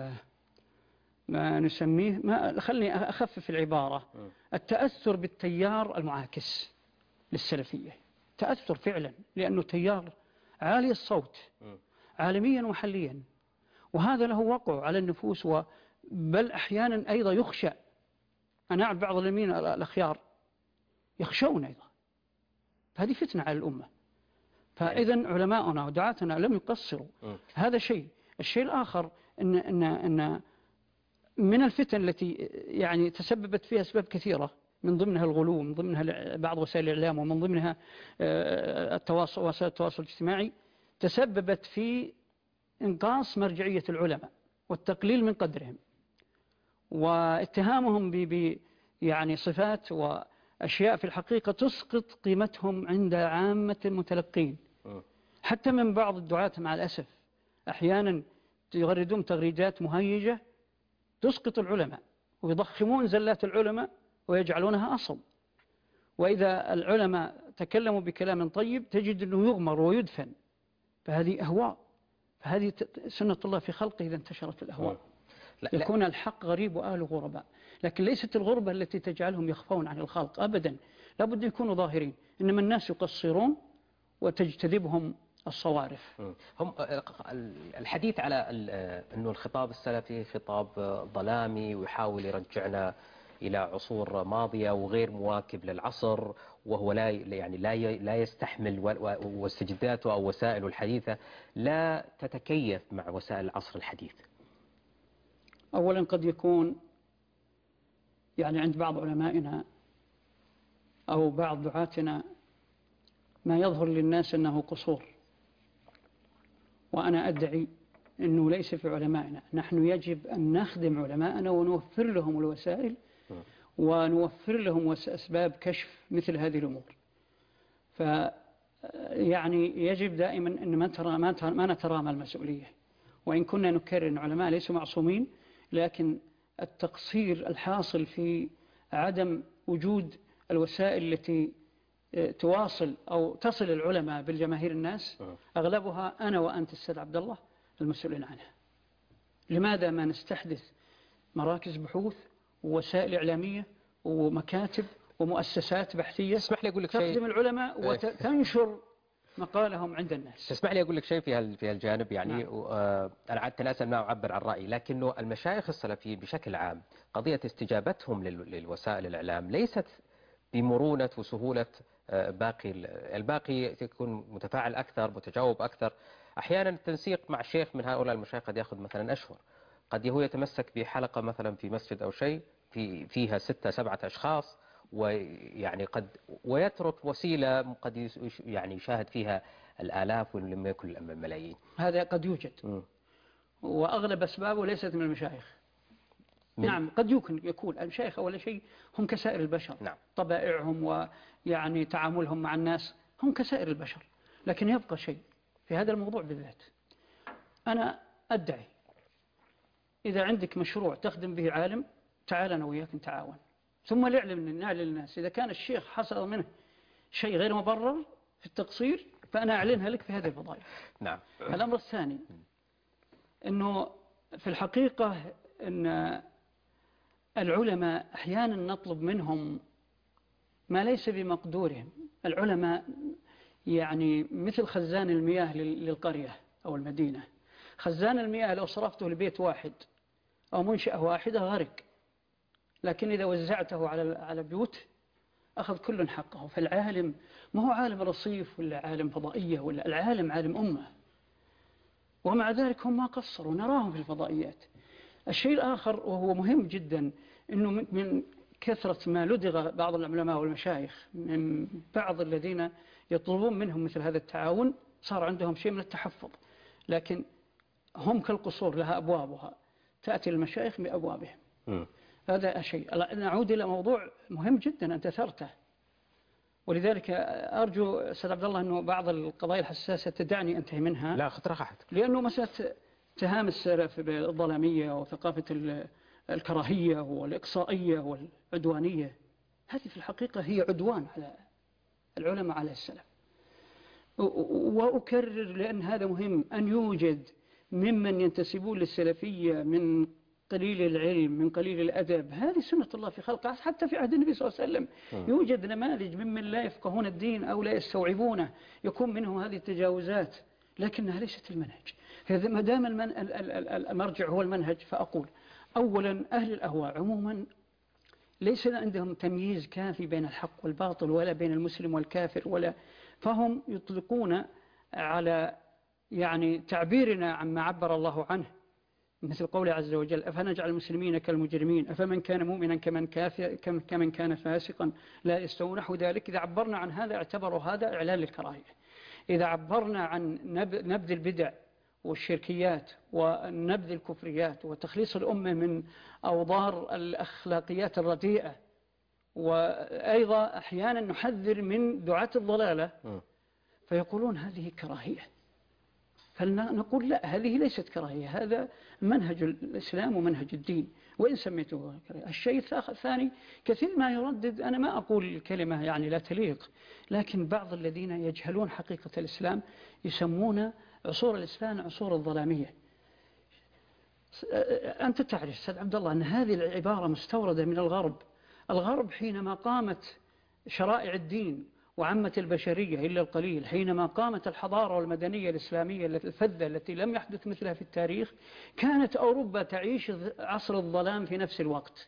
[SPEAKER 3] ما نسميه ما خلني أخفف العبارة، التأثر بالتيار المعاكس للسلفية، تأثر فعلا، لأنه تيار عالي الصوت عالميا ومحليا، وهذا له وقع على النفوس، بل أحيانا أيضا يخشى. أنا أعرف بعض اليمين الأخيار يخشون أيضا، هذه فتنة على الأمة. فإذا علماؤنا ودعاتنا لم يقصروا، هذا شيء. الشيء الآخر إن, إن, إن من الفتن التي يعني تسببت فيها أسباب كثيرة، من ضمنها الغلو، من ضمنها بعض وسائل الإعلام، ومن ضمنها التواصل وسائل التواصل الاجتماعي، تسببت في إنقاص مرجعية العلماء والتقليل من قدرهم واتهامهم ب يعني صفات وأشياء في الحقيقة تسقط قيمتهم عند عامة المتلقين، حتى من بعض الدعاة مع الأسف أحيانا يغردون تغريدات مهيجة تسقط العلماء، ويضخمون زلات العلماء ويجعلونها أصل، وإذا العلماء تكلموا بكلام طيب تجد أنه يغمر ويدفن، فهذه أهواء، فهذه سنة الله في خلقه إذا انتشرت الأهواء. لا لا يكون الحق غريب وأهله غرباء، لكن ليست الغربة التي تجعلهم يخفون عن الخلق أبدا، لابد يكونوا ظاهرين، إنما الناس يقصرون وتجتذبهم الصوارف.
[SPEAKER 2] هم الحديث على أنه الخطاب السلفي خطاب ظلامي ويحاول يرجعنا إلى عصور ماضية وغير مواكب للعصر، وهو لا يعني لا لا يستحمل، واستجداته أو وسائله الحديثة لا تتكيف مع وسائل العصر الحديث.
[SPEAKER 3] أولا قد يكون يعني عند بعض علمائنا أو بعض دعاتنا ما يظهر للناس أنه قصور، وأنا أدعي أنه ليس في علمائنا. نحن يجب أن نخدم علمائنا ونوفر لهم الوسائل ونوفر لهم أسباب كشف مثل هذه الأمور. ف يعني يجب دائما أن ما ترى ما, ترى ما نترامى المسؤولية، وإن كنا نكرر أن العلماء ليسوا معصومين، لكن التقصير الحاصل في عدم وجود الوسائل التي تواصل أو تصل العلماء بالجماهير الناس أغلبها أنا وأنت السيد عبد الله المسؤولين عنها. لماذا ما نستحدث مراكز بحوث ووسائل إعلامية ومكاتب ومؤسسات بحثية
[SPEAKER 2] اسمح لي أقول لك شيء،
[SPEAKER 3] تخدم العلماء وتنشر مقالهم عند الناس.
[SPEAKER 2] تسمح لي أقول لك شيء في في هالجانب يعني. نعم. أنا عادة لا أسأل ما أعبر عن رأيي، لكنه المشايخ السلفيين بشكل عام قضية استجابتهم للوسائل الإعلام ليست بمرونة وسهولة باقي الباقي يكون متفاعل أكثر، متجاوب أكثر. أحيانا التنسيق مع شيخ من هؤلاء المشايخ قد يأخذ مثلا أشهر، قد هو يتمسك بحلقة مثلا في مسجد أو شيء في فيها ستة سبعة أشخاص، ويعني قد ويترك وسيلة قد يعني يشاهد فيها الآلاف ولم يكن الملايين.
[SPEAKER 3] هذا قد يوجد م. وأغلب أسبابه ليست من المشايخ. نعم قد يمكن يكون المشايخ أول شيء هم كسائر البشر. نعم. طبائعهم ويعني تعاملهم مع الناس هم كسائر البشر، لكن يبقى شيء في هذا الموضوع بالذات. أنا أدعي إذا عندك مشروع تخدم به عالم تعال أنا وياك نتعاون، ثم نعلم نعلن للناس. إذا كان الشيخ حصل منه شيء غير مبرر في التقصير فأنا أعلنها لك في هذه الفضائح. نعم. الأمر الثاني أنه في الحقيقة أن العلماء أحيانا نطلب منهم ما ليس بمقدورهم. العلماء يعني مثل خزان المياه للقرية أو المدينة. خزان المياه لو صرفته لبيت واحد أو منشأة واحدة غرق، لكن إذا وزعته على على بيوت أخذ كل حقه. فالعالم ما هو عالم رصيف ولا عالم فضائية، ولا العالم عالم أمة، ومع ذلك هم ما قصروا، نراهم في الفضائيات. الشيء الآخر وهو مهم جدا أنه من كثرة ما لدغ بعض العلماء والمشايخ من بعض الذين يطلبون منهم مثل هذا التعاون صار عندهم شيء من التحفظ، لكن هم كالقصور لها أبوابها، تأتي المشايخ بأبوابهم. م. هذا شيء. نعود إلى موضوع مهم جدا أنت أثرته، ولذلك أرجو أستاذ عبد الله أنه بعض القضايا الحساسة تدعني أنتهي منها.
[SPEAKER 2] لا خطر راحتك.
[SPEAKER 3] لأنه مسألة اتهام السلف بالظلامية وثقافة الكراهية والإقصائية والعدوانية، هذه في الحقيقة هي عدوان على العلماء على السلف. وأكرر لأن هذا مهم أن يوجد ممن ينتسبون للسلفية من قليل العلم من قليل الأدب. هذه سنة الله في خلقه، حتى في عهد النبي صلى الله عليه وسلم يوجد نماذج ممن لا يفقهون الدين أو لا يستوعبونه يكون منهم هذه التجاوزات، لكنها ليست المنهج. ما دام المرجع هو المنهج فأقول أولا أهل الأهواء عموما ليس عندهم تمييز كافي بين الحق والباطل ولا بين المسلم والكافر، ولا فهم يطلقون على يعني تعبيرنا عما عبر الله عنه مثل قوله عز وجل أفنجعل المسلمين كالمجرمين أفمن كان مؤمنا كمن, كافر كمن كان فاسقا لا يستوون. نحو ذلك إذا عبرنا عن هذا اعتبروا هذا إعلان للكراهية. إذا عبرنا عن نبذ البدع والشركيات ونبذ الكفريات وتخليص الأمة من أوضار الأخلاقيات الرديئة، وأيضا أحيانا نحذر من دعاة الضلالة فيقولون هذه كراهية، فنقول لا هذه ليست كراهية، هذا منهج الإسلام ومنهج الدين وإن سميته كراهية. الشيء الثاني كثير ما يردد، أنا ما أقول كلمة يعني لا تليق، لكن بعض الذين يجهلون حقيقة الإسلام يسمون عصور الإسلام عصور الظلامية. أنت تعرف سيد عبد الله أن هذه العبارة مستوردة من الغرب. الغرب حينما قامت شرائع الدين وعمت البشرية إلا القليل، حينما قامت الحضارة والمدنية الإسلامية الفذة التي لم يحدث مثلها في التاريخ، كانت أوروبا تعيش عصر الظلام في نفس الوقت.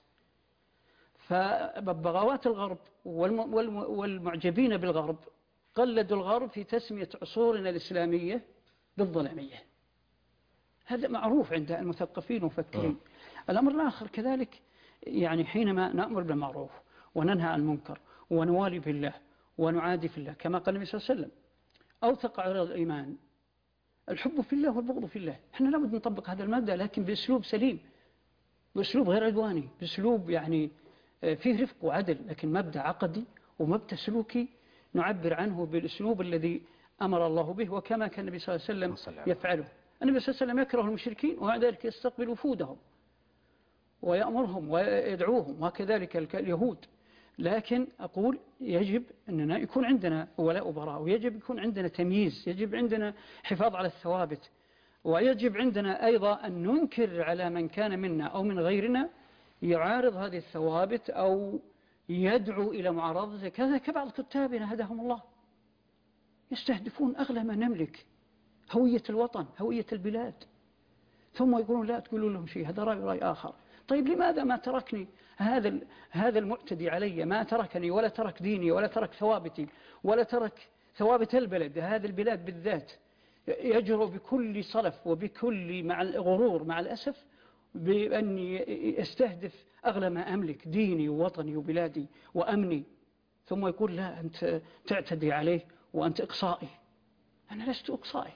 [SPEAKER 3] فبغاوات الغرب والمعجبين بالغرب قلدوا الغرب في تسمية عصورنا الإسلامية بالظلامية. هذا معروف عند المثقفين والمفكرين. الأمر الآخر كذلك، يعني حينما نأمر بالمعروف وننهى عن المنكر ونوالي بالله ونعادي في الله كما قال النبي صلى الله عليه وسلم أوثق عرض الإيمان الحب في الله والبغض في الله. احنا لابد نطبق هذا المبدأ لكن بأسلوب سليم، بأسلوب غير عدواني، بأسلوب يعني فيه رفق وعدل، لكن مبدأ عقدي ومبدأ سلوكي نعبر عنه بالأسلوب الذي أمر الله به، وكما كان النبي صلى الله عليه وسلم يفعله. النبي صلى الله عليه وسلم يكره المشركين ومع ذلك يستقبل وفودهم ويأمرهم ويدعوهم، وكذلك اليهود. لكن أقول يجب أننا يكون عندنا ولاء وبراء، ويجب يكون عندنا تمييز، يجب عندنا حفاظ على الثوابت، ويجب عندنا أيضا أن ننكر على من كان منا أو من غيرنا يعارض هذه الثوابت أو يدعو إلى معارضته. كذا كبعض كتابنا هداهم الله يستهدفون أغلى ما نملك، هوية الوطن، هوية البلاد، ثم يقولون لا تقولوا لهم شيء، هذا رأي رأي آخر. طيب لماذا ما تركني هذا هذا المعتدي علي، ما تركني ولا ترك ديني ولا ترك ثوابتي ولا ترك ثوابت البلد، هذه البلاد بالذات، يجرؤ بكل صلف وبكل مع الغرور مع الأسف بأن يستهدف أغلى ما أملك، ديني ووطني وبلادي وأمني، ثم يقول لا أنت تعتدي عليه وأنت إقصائي. أنا لست إقصائي.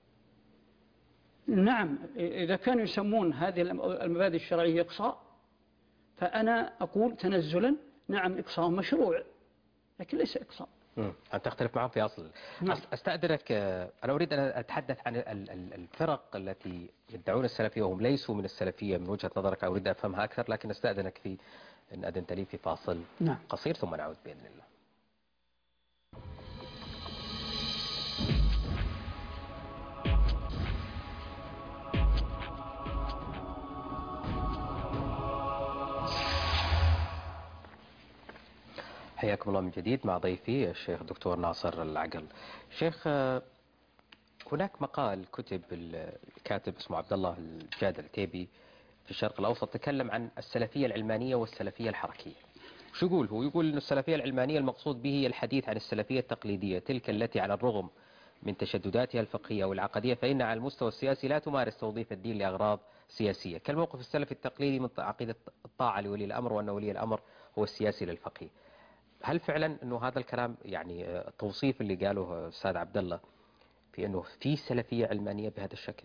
[SPEAKER 3] نعم إذا كانوا يسمون هذه المبادئ الشرعية إقصاء، فأنا أقول تنزلا نعم إقصاء مشروع، لكن ليس إقصاء.
[SPEAKER 2] أنت تختلف معهم في أصل. نعم. أستأذنك، أنا أريد أن أتحدث عن الفرق التي يدعون السلفية وهم ليسوا من السلفية من وجهة نظرك، أريد أن أفهمها أكثر، لكن أستأذنك في أن أذنت لي في فاصل نعم. قصير ثم نعود بإذن الله. حياكم الله من جديد مع ضيفي الشيخ الدكتور ناصر العقل. شيخ، هناك مقال كتب الكاتب اسمه عبد الله الجاد العتيبي في الشرق الأوسط، تكلم عن السلفية العلمانية والسلفية الحركية. شو يقول هو؟ يقول أن السلفية العلمانية المقصود به هي الحديث عن السلفية التقليدية، تلك التي على الرغم من تشدداتها الفقهية والعقدية فإنها على المستوى السياسي لا تمارس توظيف الدين لأغراض سياسية، كالموقف السلفي التقليدي من عقيدة الطاعة لولي الأمر، وأن ولي الأمر هو السياسي للفقيه. هل فعلا أنه هذا الكلام يعني التوصيف اللي قاله أستاذ عبد الله في أنه في سلفية علمانية بهذا الشكل؟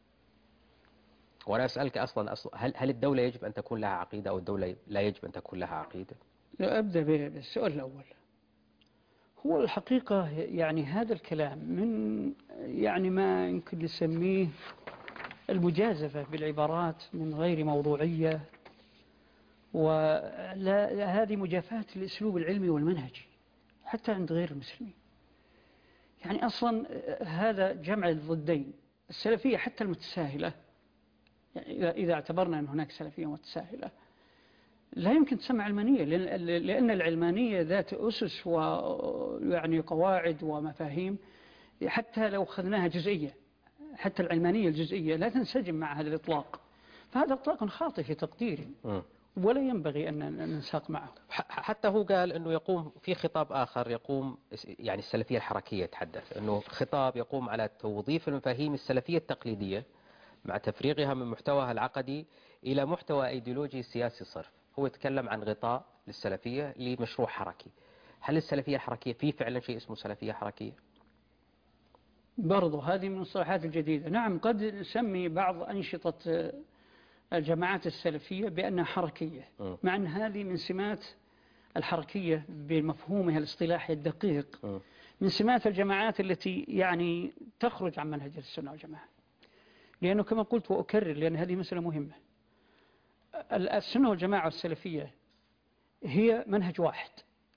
[SPEAKER 2] وأنا أسألك أصلا, أصلا هل هل الدولة يجب أن تكون لها عقيدة أو الدولة لا يجب أن تكون لها عقيدة؟
[SPEAKER 3] أبدأ بالسؤال الأول. هو الحقيقة يعني هذا الكلام من يعني ما يمكن نسميه المجازفة بالعبارات من غير موضوعية، وهذه مجافاة الأسلوب العلمي والمنهجي حتى عند غير المسلمين. يعني أصلا هذا جمع الضدين، السلفية حتى المتساهلة، يعني إذا اعتبرنا أن هناك سلفية متساهلة لا يمكن تسمى علمانية، لأن العلمانية ذات أسس ويعني قواعد ومفاهيم، حتى لو أخذناها جزئية، حتى العلمانية الجزئية لا تنسجم مع هذا الإطلاق، فهذا إطلاق خاطئ في تقديري ولا ينبغي أن ننساق معه.
[SPEAKER 2] حتى هو قال أنه يقوم في خطاب آخر، يقوم يعني السلفية الحركية، يتحدث أنه خطاب يقوم على توظيف المفاهيم السلفية التقليدية مع تفريغها من محتواها العقدي إلى محتوى أيديولوجي سياسي صرف. هو يتكلم عن غطاء للسلفية لمشروع حركي. هل السلفية الحركية في فعلا شيء اسمه سلفية حركية؟
[SPEAKER 3] برضو هذه من المصطلحات الجديدة. نعم قد نسمي بعض أنشطة الجماعات السلفية بأنها حركية، مع أن هذه من سمات الحركية بمفهومها الاصطلاحي الدقيق، من سمات الجماعات التي يعني تخرج عن منهج السنة والجماعة. لأنه كما قلت وأكرر لأن هذه مسألة مهمة، السنة والجماعة والسلفية هي منهج واحد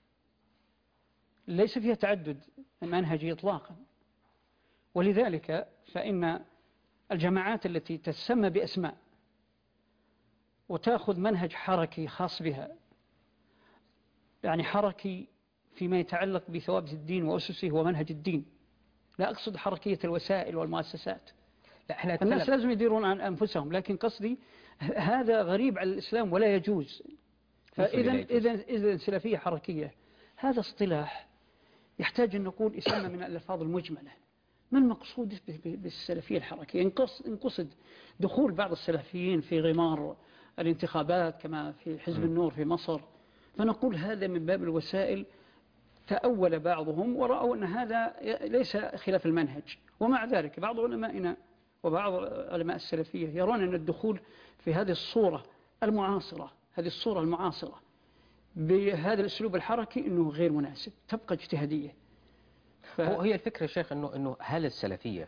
[SPEAKER 3] ليس فيها تعدد منهجي إطلاقا. ولذلك فإن الجماعات التي تسمى بأسماء وتأخذ منهج حركي خاص بها، يعني حركي فيما يتعلق بثوابت الدين وأسسه ومنهج الدين، لا أقصد حركية الوسائل والمؤسسات، لا احنا الناس لازم يديرون عن أنفسهم، لكن قصدي هذا غريب على الإسلام ولا يجوز. فإذا إذا إذا سلفية حركية هذا اصطلاح يحتاج أن نقول اسمه من الألفاظ المجملة. ما المقصود بالسلفية الحركية؟ انقصد دخول بعض السلفيين في غمار الانتخابات كما في حزب النور في مصر، فنقول هذا من باب الوسائل. تأول بعضهم ورأوا أن هذا ليس خلاف المنهج، ومع ذلك بعض علمائنا وبعض علماء السلفية يرون أن الدخول في هذه الصورة المعاصرة هذه الصورة المعاصرة بهذا الأسلوب الحركي أنه غير مناسب، تبقى اجتهادية.
[SPEAKER 2] ف... هي الفكرة يا شيخ أنه أنه هل السلفية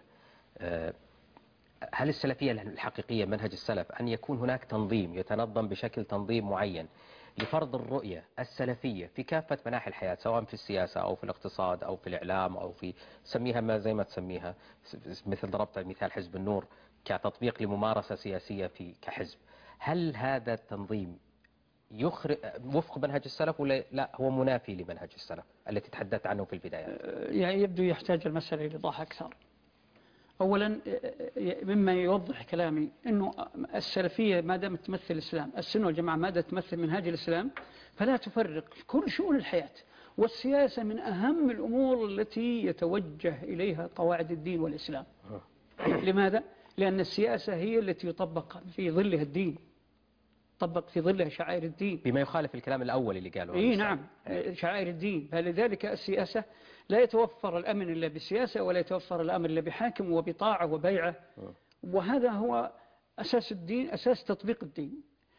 [SPEAKER 2] هل السلفية الحقيقية منهج السلف أن يكون هناك تنظيم يتنظم بشكل تنظيم معين لفرض الرؤية السلفية في كافة مناحي الحياة، سواء في السياسة أو في الاقتصاد أو في الإعلام أو في سميها ما زي ما تسميها، مثل ضربت مثال حزب النور كتطبيق لممارسة سياسية في كحزب. هل هذا التنظيم يخرج وفق منهج السلف ولا لا هو منافي لمنهج السلف التي تحدثت عنه في البداية؟
[SPEAKER 3] يعني يبدو يحتاج المسألة لإيضاح أكثر. أولا مما يوضح كلامي أنه السلفية ما دامت تمثل الإسلام، السنة والجماعة ما دامت تمثل منهاج الإسلام، فلا تفرق كل شؤون الحياة، والسياسة من أهم الأمور التي يتوجه إليها قواعد الدين والإسلام. لماذا؟ لأن السياسة هي التي يطبق في ظلها الدين، طبق في ظلها شعائر الدين،
[SPEAKER 2] بما يخالف الكلام الأول اللي قاله.
[SPEAKER 3] اي نعم، شعائر الدين. فلذلك السياسة لا يتوفر الأمن إلا بالسياسة، ولا يتوفر الأمن إلا بحاكم وبطاعة وبيعة، وهذا هو أساس الدين، أساس تطبيق الدين.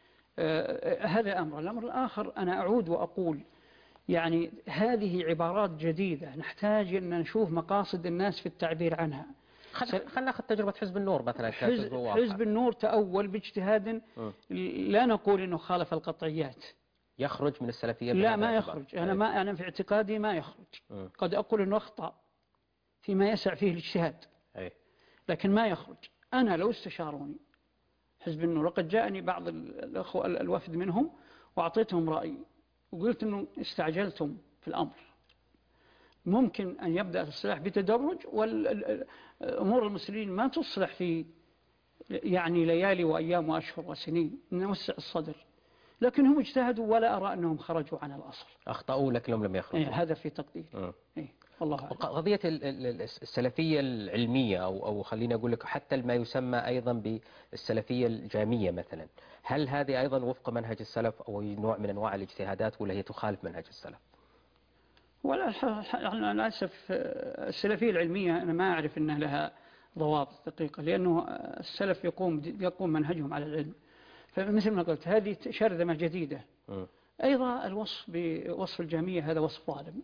[SPEAKER 3] آه هذا أمر. الأمر الآخر أنا أعود وأقول يعني هذه عبارات جديدة نحتاج أن نشوف مقاصد الناس في التعبير عنها.
[SPEAKER 2] خلينا ناخذ تجربة حزب النور مثلا.
[SPEAKER 3] حزب, حزب النور تأول باجتهاد، لا نقول أنه خالف القطعيات.
[SPEAKER 2] يخرج من السلفية؟
[SPEAKER 3] لا ما يخرج. أنا ما أنا في اعتقادي ما يخرج. م. قد أقول أنه أخطأ فيما يسع فيه الاجتهاد، أي. لكن ما يخرج. أنا لو استشاروني حزب النور، لقد جاءني بعض الأخوة الوفد منهم وأعطيتهم رأيي وقلت أنه استعجلتم في الأمر، ممكن أن يبدأ الإصلاح بتدرج، والأمور المسلمين ما تصلح في يعني ليالي وأيام وأشهر وسنين، نوسع الصدر. لكن هم اجتهدوا ولا أرى أنهم خرجوا عن الأصل.
[SPEAKER 2] أخطأوا لكنهم لم يخرجوا.
[SPEAKER 3] إيه هذا في تقدير. إيه والله أعلم.
[SPEAKER 2] قضية السلفية العلمية أو أو خليني أقول لك حتى ما يسمى أيضا بالسلفية الجامية مثلا، هل هذه أيضا وفق منهج السلف أو نوع من أنواع الاجتهادات ولا هي تخالف منهج السلف؟
[SPEAKER 3] ولا للأسف السلفية العلمية أنا ما أعرف أنها لها ضوابط دقيقة، لأنه السلف يقوم يقوم منهجهم على العلم. فمثل ما قلت هذه شرذمة جديدة. م. أيضا الوصف بوصف الجامية هذا وصف ظالم،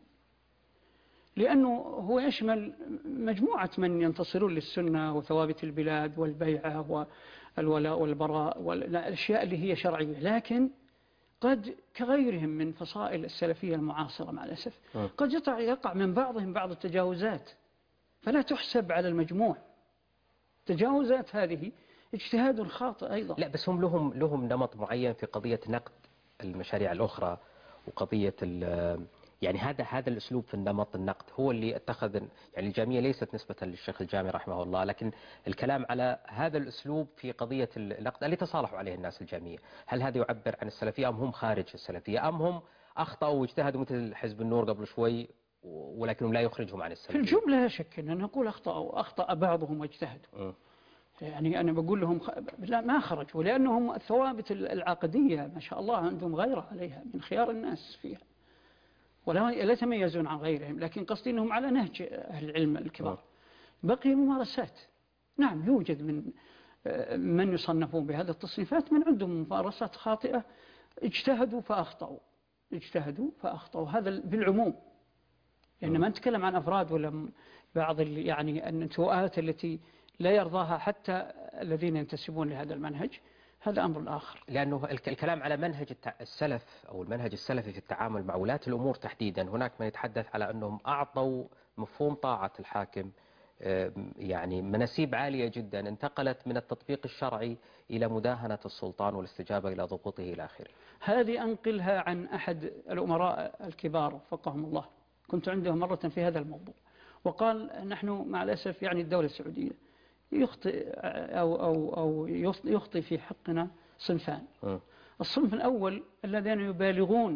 [SPEAKER 3] لأنه هو يشمل مجموعة من ينتصرون للسنة وثوابت البلاد والبيعة والولاء والبراء والأشياء اللي هي شرعية، لكن قد كغيرهم من فصائل السلفية المعاصرة مع الأسف قد يقع, يقع من بعضهم بعض التجاوزات، فلا تحسب على المجموع. تجاوزات هذه اجتهاد خاطئ أيضا.
[SPEAKER 2] لا بس هم لهم لهم نمط معين في قضية نقد المشاريع الأخرى وقضية يعني هذا هذا الأسلوب في النمط النقد هو اللي اتخذ يعني الجامية ليست نسبة للشيخ الجامي رحمه الله، لكن الكلام على هذا الأسلوب في قضية النقد اللي تصالحوا عليه الناس الجامية. هل هذا يعبر عن السلفية أم هم خارج السلفية أم هم أخطأوا واجتهدوا مثل حزب النور قبل شوي ولكنهم لا يخرجهم عن السلفية؟
[SPEAKER 3] في الجملة لا شك أن نقول أخطأوا أخطأ بعضهم واجتهدوا. يعني أنا بقول لهم خ... لا ما خرجوا، لأنهم الثوابت العقدية ما شاء الله عندهم غيرة عليها من خيار الناس فيها، ولا لا يتميزون عن غيرهم، لكن قصدي أنهم على نهج أهل العلم الكبار. بقي الممارسات، نعم يوجد من من يصنفون بهذه التصنيفات من عندهم ممارسات خاطئة، اجتهدوا فأخطأوا اجتهدوا فأخطأوا، هذا بالعموم، لأن ما نتكلم عن أفراد ولا بعض يعني النتوءات التي لا يرضاها حتى الذين ينتسبون لهذا المنهج، هذا أمر آخر.
[SPEAKER 2] لأنه الكلام على منهج السلف أو المنهج السلفي في التعامل مع ولاة الأمور تحديدا، هناك من يتحدث على أنهم أعطوا مفهوم طاعة الحاكم يعني مناسيب عالية جدا انتقلت من التطبيق الشرعي إلى مداهنة السلطان والاستجابة إلى ضغوطه إلى آخره.
[SPEAKER 3] هذه أنقلها عن أحد الأمراء الكبار وفقهم الله، كنت عنده مرة في هذا الموضوع وقال نحن مع الأسف يعني الدولة السعودية يخطئ أو, أو, أو يخطئ في حقنا صنفان. م. الصنف الأول الذين يبالغون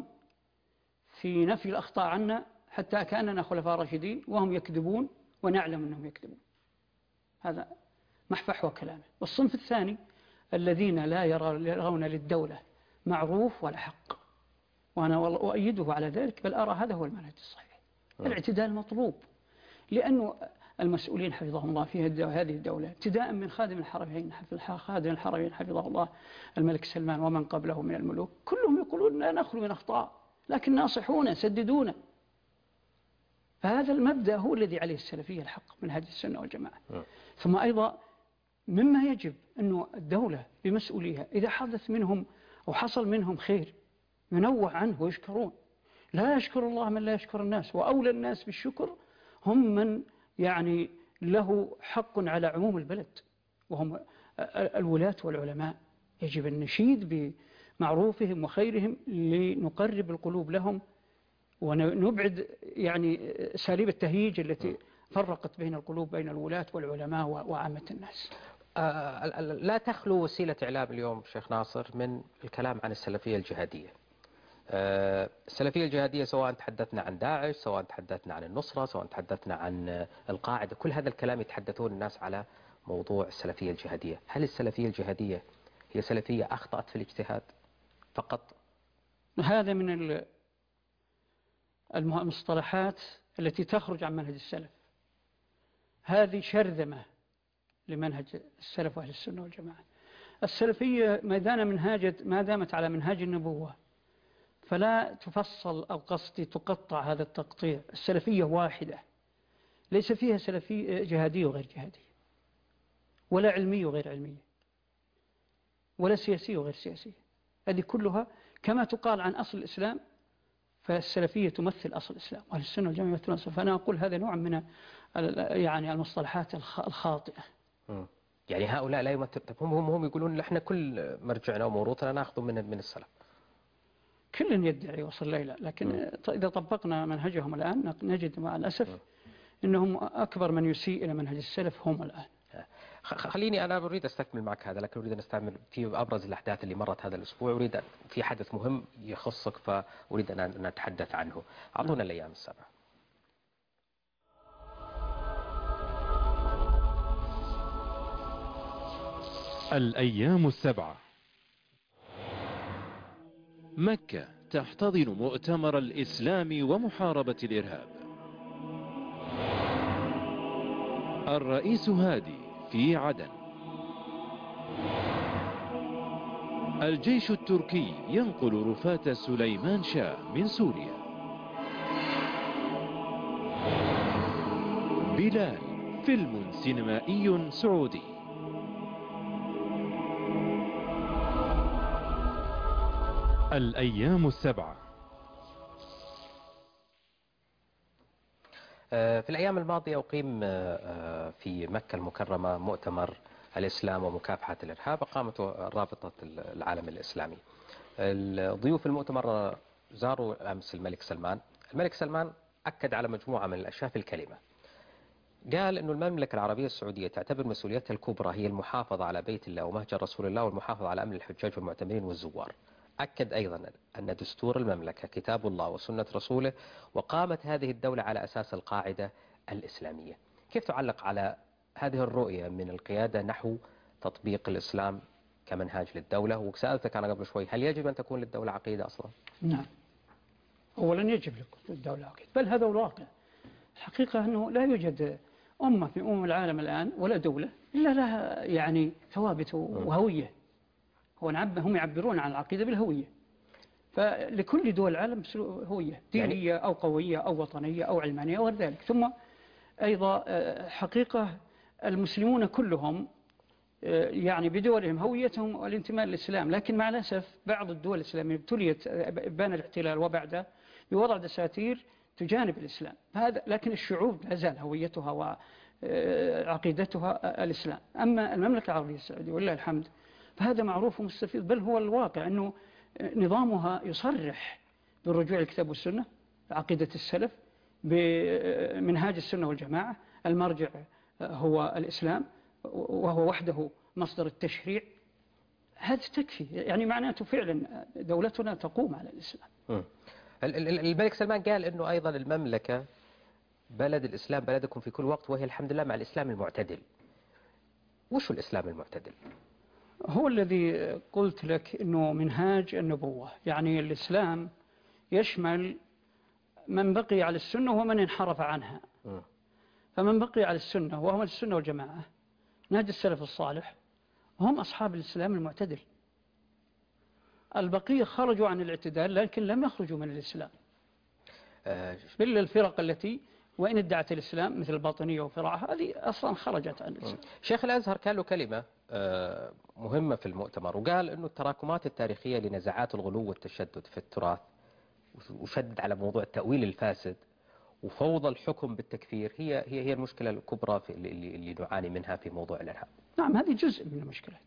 [SPEAKER 3] في نفي الأخطاء عنا حتى كأننا خلفاء راشدين وهم يكذبون ونعلم أنهم يكذبون، هذا محفح وكلامه. والصنف الثاني الذين لا يرون للدولة معروف ولا حق، وأنا أؤيده على ذلك، بل أرى هذا هو المنهج الصحيح. م. الاعتدال مطلوب، لأنه المسؤولين حفظهم الله في هذه الدولة ابتداء من خادم الحرمين خادم الحرمين حفظه الله الملك سلمان ومن قبله من الملوك، كلهم يقولون لا نخلو من أخطاء، لكن ناصحونا سددونا. فهذا المبدأ هو الذي عليه السلفية الحق من هذه السنة والجماعة. ثم أيضا مما يجب أنه الدولة بمسؤوليها إذا حدث منهم أو حصل منهم خير ينوع عنه ويشكرون. لا يشكر الله من لا يشكر الناس، وأولى الناس بالشكر هم من يعني له حق على عموم البلد وهم الولاة والعلماء. يجب أن نشيد بمعروفهم وخيرهم لنقرب القلوب لهم ونبعد يعني ساليب التهييج التي فرقت بين القلوب بين الولاة والعلماء وعامة الناس.
[SPEAKER 2] آه لا تخلو وسيلة إعلام اليوم شيخ ناصر من الكلام عن السلفية الجهادية. آه السلفية الجهادية سواء تحدثنا عن داعش، سواء تحدثنا عن النصرة، سواء تحدثنا عن القاعدة، كل هذا الكلام يتحدثون الناس على موضوع السلفية الجهادية. هل السلفية الجهادية هي سلفية أخطأت في الاجتهاد فقط؟
[SPEAKER 3] هذا من المصطلحات التي تخرج عن منهج السلف. هذه شرذمة لمنهج السلف وأهل السنة والجماعة. السلفية ما دام منهاجت ما دامت على منهاج النبوة فلا تفصل أو قصدي تقطع هذا التقطيع. السلفية واحدة ليس فيها سلفية جهادية وغير جهادية، ولا علمية وغير علمية، ولا سياسية وغير سياسية. هذه كلها كما تقال عن أصل الإسلام، فالسلفية تمثل أصل الإسلام وأهل السنة والجماعة يمثلون أصل. فأنا أقول هذا نوع من يعني المصطلحات الخاطئة.
[SPEAKER 2] يعني هؤلاء لا يمثل، هم هم هم يقولون احنا كل مرجعنا وموروثنا ناخذ من من السلف.
[SPEAKER 3] كل يدعي وصل ليلى، لكن م. إذا طبقنا منهجهم الآن نجد مع الأسف م. أنهم أكبر من يسيء إلى منهج السلف هم الآن.
[SPEAKER 2] خليني أنا أريد أستكمل معك هذا، لكن أريد أن أستعمل في أبرز الأحداث اللي مرت هذا الأسبوع. أريد في حدث مهم يخصك فأريد أن نتحدث عنه. أعطونا الأيام السبعة.
[SPEAKER 1] الأيام السبعة. مكة تحتضن مؤتمر الإسلام ومحاربة الإرهاب. الرئيس هادي في عدن. الجيش التركي ينقل رفاة سليمان شاه من سوريا. بلال فيلم سينمائي سعودي. الأيام السبعة.
[SPEAKER 2] في الأيام الماضية أقيم في مكة المكرمة مؤتمر الإسلام ومكافحة الإرهاب، أقامته رابطة العالم الإسلامي. ضيوف المؤتمر زاروا أمس الملك سلمان. الملك سلمان أكد على مجموعة من الأشياء في الكلمة. قال أن المملكة العربية السعودية تعتبر مسؤوليتها الكبرى هي المحافظة على بيت الله ومهجر رسول الله والمحافظة على أمن الحجاج والمعتمرين والزوار. أكد أيضا أن دستور المملكة كتاب الله وسنة رسوله، وقامت هذه الدولة على أساس القاعدة الإسلامية. كيف تعلق على هذه الرؤية من القيادة نحو تطبيق الإسلام كمنهاج للدولة؟ وسألتك أنا قبل شوي، هل يجب أن تكون للدولة عقيدة أصلا؟
[SPEAKER 3] نعم، أولا يجب للدولة عقيدة، بل هذا هو الواقع. الحقيقة أنه لا يوجد أمة في أمم العالم الآن ولا دولة إلا لها يعني ثوابت وهوية. هم يعبرون عن العقيدة بالهوية، فلكل دول العالم هوية دينية أو قوية أو وطنية أو علمانية أو غير ذلك. ثم أيضا حقيقة المسلمون كلهم يعني بدولهم هويتهم والانتماء للإسلام، لكن مع الأسف بعض الدول الإسلامية ابتليت بان الاحتلال وبعده بوضع دساتير تجانب الإسلام. هذا لكن الشعوب لا زال هويتها وعقيدتها الإسلام. أما المملكة العربية السعودية ولله الحمد فهذا معروف ومستفيض، بل هو الواقع أنه نظامها يصرح بالرجوع للكتاب والسنة، عقيدة السلف، بمنهاج السنة والجماعة. المرجع هو الإسلام وهو وحده مصدر التشريع. هذا تكفي، يعني معناته فعلا دولتنا تقوم على الإسلام.
[SPEAKER 2] الملك سلمان قال أنه أيضا المملكة بلد الإسلام بلدكم في كل وقت، وهي الحمد لله مع الإسلام المعتدل. وش الإسلام المعتدل؟
[SPEAKER 3] هو الذي قلت لك أنه منهاج النبوة، يعني الإسلام يشمل من بقي على السنة ومن انحرف عنها. م. فمن بقي على السنة وهم السنة والجماعة نهج السلف الصالح هم أصحاب الإسلام المعتدل. البقية خرجوا عن الاعتدال لكن لم يخرجوا من الإسلام. إلا الفرق التي وإن ادعت الإسلام مثل الباطنية وفرعها هذه أصلا خرجت عن الإسلام.
[SPEAKER 2] شيخ الأزهر كان له كلمة مهمة في المؤتمر، وقال أنه التراكمات التاريخية لنزعات الغلو والتشدد في التراث، وشدد على موضوع التأويل الفاسد وفوضى الحكم بالتكفير، هي هي هي المشكلة الكبرى في اللي, اللي نعاني منها في موضوع الإرهاب.
[SPEAKER 3] نعم، هذه جزء من المشكلات.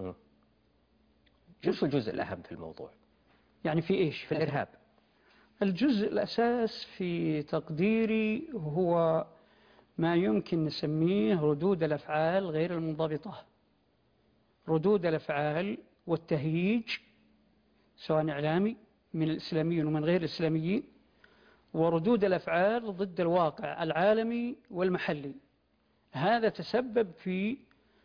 [SPEAKER 2] وش الجزء الأهم في الموضوع؟
[SPEAKER 3] يعني في إيش؟
[SPEAKER 2] في الإرهاب.
[SPEAKER 3] الجزء الأساس في تقديري هو ما يمكن نسميه ردود الأفعال غير المنضبطة، ردود الأفعال والتهييج سواء إعلامي من الإسلاميين ومن غير الإسلاميين، وردود الأفعال ضد الواقع العالمي والمحلي. هذا تسبب في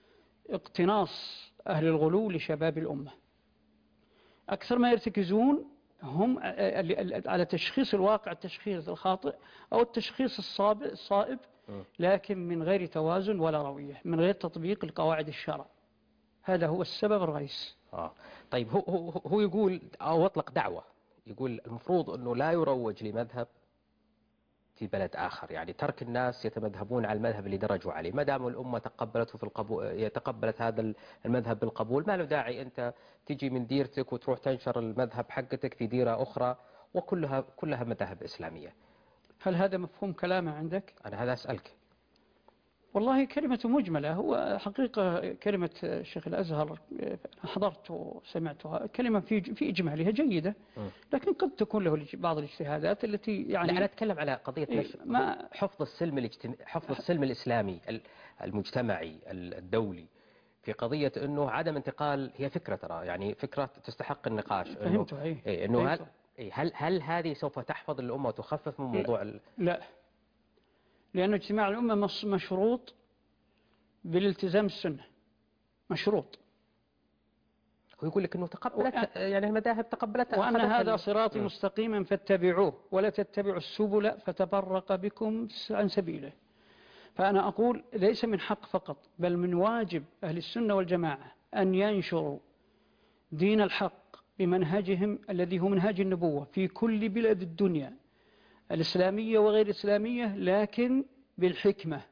[SPEAKER 3] اقتناص أهل الغلو لشباب الأمة. أكثر ما يرتكزون هم على تشخيص الواقع التشخيص الخاطئ أو التشخيص الصائب، لكن من غير توازن ولا روية، من غير تطبيق القواعد الشرع. هذا هو السبب الرئيسي.
[SPEAKER 2] آه. طيب هو, هو, هو يقول أو أطلق دعوة، يقول المفروض أنه لا يروج لمذهب في بلد آخر، يعني ترك الناس يتمذهبون على المذهب اللي درجوا عليه، ما دام الأمة تقبلته في القبول، يتقبلت هذا المذهب بالقبول، ما له داعي أنت تجي من ديرتك وتروح تنشر المذهب حقتك في ديرة أخرى، وكلها كلها مذاهب إسلامية.
[SPEAKER 3] هل هذا مفهوم كلامه عندك؟
[SPEAKER 2] أنا هذا أسألك.
[SPEAKER 3] والله كلمة مجملة، هو حقيقة كلمة الشيخ الأزهر حضرت وسمعتها، كلمة في في إجمالها جيدة، لكن قد تكون له بعض الاجتهادات التي يعني.
[SPEAKER 2] لا، أنا أتكلم على قضية
[SPEAKER 3] إيه ما
[SPEAKER 2] حفظ السلم الاجتماعي، حفظ السلم الإسلامي المجتمعي الدولي، في قضية أنه عدم انتقال، هي فكرة ترى يعني فكرة تستحق النقاش.
[SPEAKER 3] فهمته. إيه
[SPEAKER 2] إيه إنه هل هل هل هذه سوف تحفظ الأمة وتخفف من موضوع ال...
[SPEAKER 3] لا، لأن اجتماع الأمة مشروط بالالتزام السنة، مشروط.
[SPEAKER 2] هو يقول لك أنه تقبلت و... يعني المذاهب تقبلت،
[SPEAKER 3] وأن هذا صراطي م. مستقيما فاتبعوه ولا تتبعوا السبل فتفرق بكم عن سبيله. فأنا أقول ليس من حق فقط، بل من واجب أهل السنة والجماعة أن ينشروا دين الحق بمنهجهم الذي هو منهج النبوة في كل بلاد الدنيا الإسلامية وغير الإسلامية، لكن بالحكمة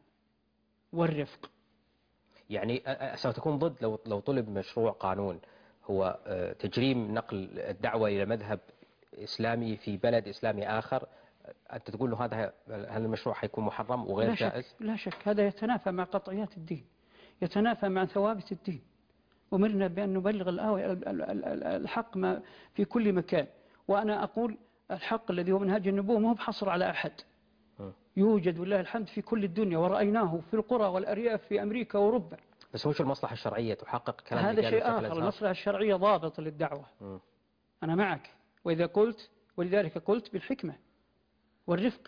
[SPEAKER 3] والرفق.
[SPEAKER 2] يعني ستكون ضد لو لو طلب مشروع قانون هو تجريم نقل الدعوة إلى مذهب إسلامي في بلد إسلامي آخر، أنت تقول له هذا هذا المشروع حيكون محرم وغير
[SPEAKER 3] لا
[SPEAKER 2] جائز؟
[SPEAKER 3] شك لا شك، هذا يتنافى مع قطعيات الدين، يتنافى مع ثوابت الدين. أمرنا بأن نبلغ الحق ما في كل مكان، وأنا أقول الحق الذي هو منهج النبوة ما هو بحصر على أحد، يوجد والله الحمد في كل الدنيا، ورأيناه في القرى والأرياف في أمريكا وأوروبا.
[SPEAKER 2] بس وش المصلحة الشرعية تحقق كلام
[SPEAKER 3] هذا شيء آخر. المصلحة الشرعية ضابط للدعوة. م. أنا معك، وإذا قلت ولذلك قلت بالحكمة والرفق.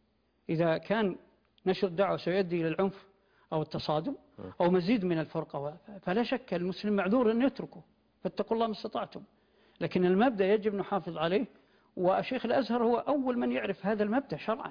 [SPEAKER 3] إذا كان نشر الدعوة سيؤدي إلى العنف أو التصادم أو مزيد من الفرقة، فلا شك المسلم معذور أن يتركه، فاتقوا الله ما استطعتم. لكن المبدأ يجب نحافظ عليه، والشيخ الأزهر هو أول من يعرف هذا المبدأ شرعا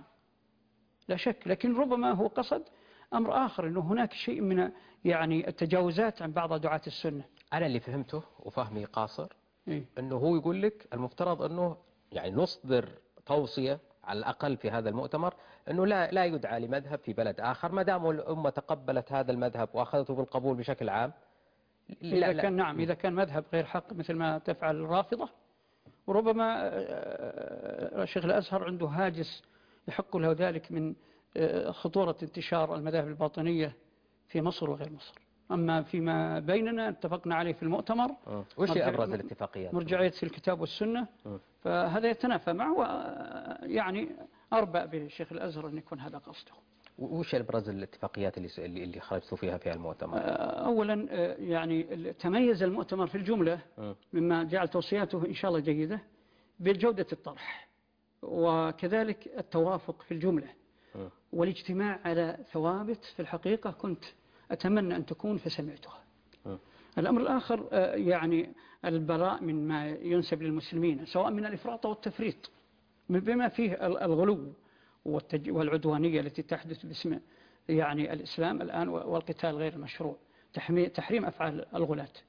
[SPEAKER 3] لا شك. لكن ربما هو قصد أمر آخر، أنه هناك شيء من يعني التجاوزات عن بعض دعاة السنة.
[SPEAKER 2] أنا اللي فهمته وفهمي قاصر،
[SPEAKER 3] إيه؟
[SPEAKER 2] أنه هو يقول لك المفترض أنه يعني نصدر توصية على الأقل في هذا المؤتمر أنه لا لا يدعى لمذهب في بلد آخر ما دام الأمة تقبلت هذا المذهب وأخذته بالقبول بشكل عام.
[SPEAKER 3] إذا لا كان لا. نعم، إذا كان مذهب غير حق مثل ما تفعل الرافضة، وربما الشيخ الأزهر عنده هاجس يحق له ذلك من خطورة انتشار المذاهب الباطنية في مصر وغير مصر. أما فيما بيننا اتفقنا عليه في المؤتمر.
[SPEAKER 2] أه. وش هي أبرز الاتفاقيات؟
[SPEAKER 3] مرجعية في الكتاب والسنة. أه. فهذا يتنافى معه، يعني أربأ بالشيخ الأزهر أن يكون هذا قصده.
[SPEAKER 2] وش أبرز الاتفاقيات اللي اللي خرجتوا فيها في المؤتمر؟
[SPEAKER 3] أولا يعني تميز المؤتمر في الجملة أه. مما جعل توصياته إن شاء الله جيدة بالجودة الطرح، وكذلك التوافق في الجملة والاجتماع على ثوابت في الحقيقة كنت أتمنى أن تكون فسمعتها. م. الأمر الآخر يعني البراء من ما ينسب للمسلمين سواء من الإفراط والتفريط بما فيه الغلو والعدوانية التي تحدث باسم يعني الإسلام الآن والقتال غير المشروع، تحريم أفعال الغلاة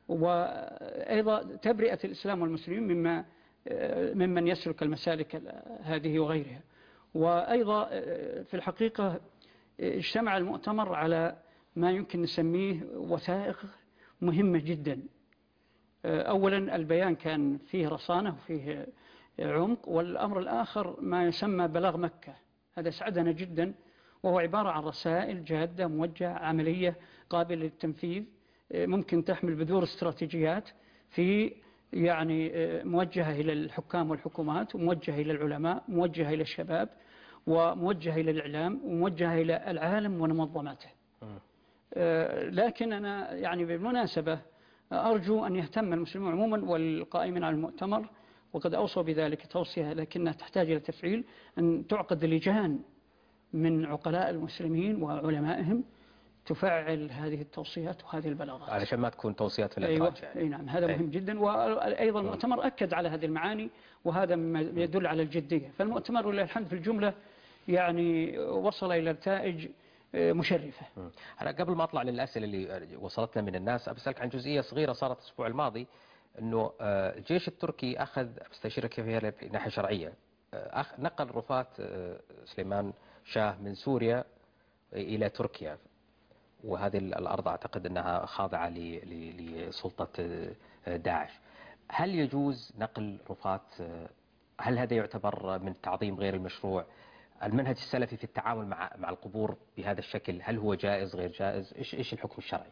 [SPEAKER 3] وأيضا تبرئة الإسلام والمسلمين مما ممن يسلك المسالك هذه وغيرها. وأيضا في الحقيقة اجتمع المؤتمر على ما يمكن نسميه وثائق مهمة جدا. أولا البيان كان فيه رصانة وفيه عمق، والأمر الآخر ما يسمى بلاغ مكة، هذا سعدنا جدا، وهو عبارة عن رسائل جادة موجهة عملية قابلة للتنفيذ، ممكن تحمل بذور استراتيجيات في يعني موجهة إلى الحكام والحكومات، وموجهة إلى العلماء، موجهة إلى الشباب، وموجهة إلى الإعلام، وموجهة إلى العالم ومنظماته. لكن أنا يعني بالمناسبة أرجو أن يهتم المسلمون عموما والقائمين على المؤتمر، وقد أوصوا بذلك توصية لكنها تحتاج إلى تفعيل، أن تعقد لجان من عقلاء المسلمين وعلمائهم تفعل هذه التوصيات وهذه البلاغات
[SPEAKER 2] علشان ما تكون توصيات في
[SPEAKER 3] أيوة.
[SPEAKER 2] الإدراج يعني.
[SPEAKER 3] أي نعم، هذا مهم جدا. وأيضا المؤتمر أكد على هذه المعاني، وهذا مما يدل على الجدية. فالمؤتمر ولله الحمد في الجملة يعني وصل إلى نتائج مشرفة.
[SPEAKER 2] أنا قبل ما أطلع للأسئلة اللي وصلتنا من الناس أسألك عن جزئية صغيرة صارت الأسبوع الماضي، أنه الجيش التركي أخذ، بستشيرك فيها في ناحية شرعية، أخ نقل رفات سليمان شاه من سوريا إلى تركيا، وهذه الأرض أعتقد أنها خاضعة لسلطة داعش. هل يجوز نقل رفات؟ هل هذا يعتبر من تعظيم غير المشروع؟ المنهج السلفي في التعامل مع مع القبور بهذا الشكل هل هو جائز غير جائز؟ إيش إيش الحكم الشرعي؟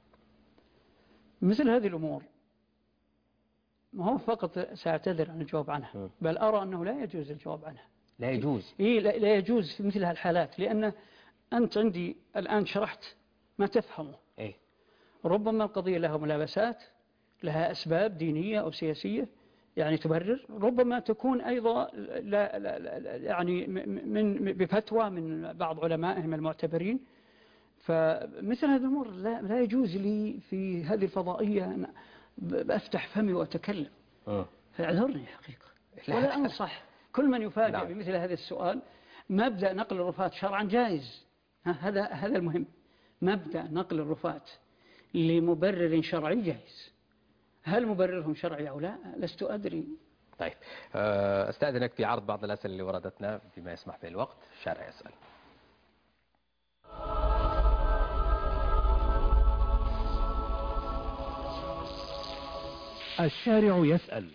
[SPEAKER 3] مثل هذه الأمور ما هو فقط سأعتذر عن الجواب عنها، بل أرى أنه لا يجوز الجواب عنها.
[SPEAKER 2] لا يجوز؟
[SPEAKER 3] إيه لا, لا يجوز في مثل هالحالات، لأن أنت عندي الآن شرحت ما تفهمه.
[SPEAKER 2] إيه؟
[SPEAKER 3] ربما القضية لها ملابسات، لها أسباب دينية أو سياسية يعني تبرر، ربما تكون أيضا لا لا لا يعني من بفتوى من بعض علمائهم المعتبرين. فمثل هذه الأمور لا, لا يجوز لي في هذه الفضائية أن أفتح فمي وأتكلم. فاعذرني حقيقة، ولا أنصح كل من يفاجأ بمثل هذا السؤال. مبدأ نقل الرفات شرعا جائز، هذا هذا المهم. مبدأ نقل الرفات لمبرر شرعي جائز. هل مبررهم شرعي أو لا لست أدري.
[SPEAKER 2] طيب أستأذنك في عرض بعض الأسئلة اللي وردتنا فيما يسمح به الوقت. الشارع يسأل.
[SPEAKER 4] الشارع يسأل: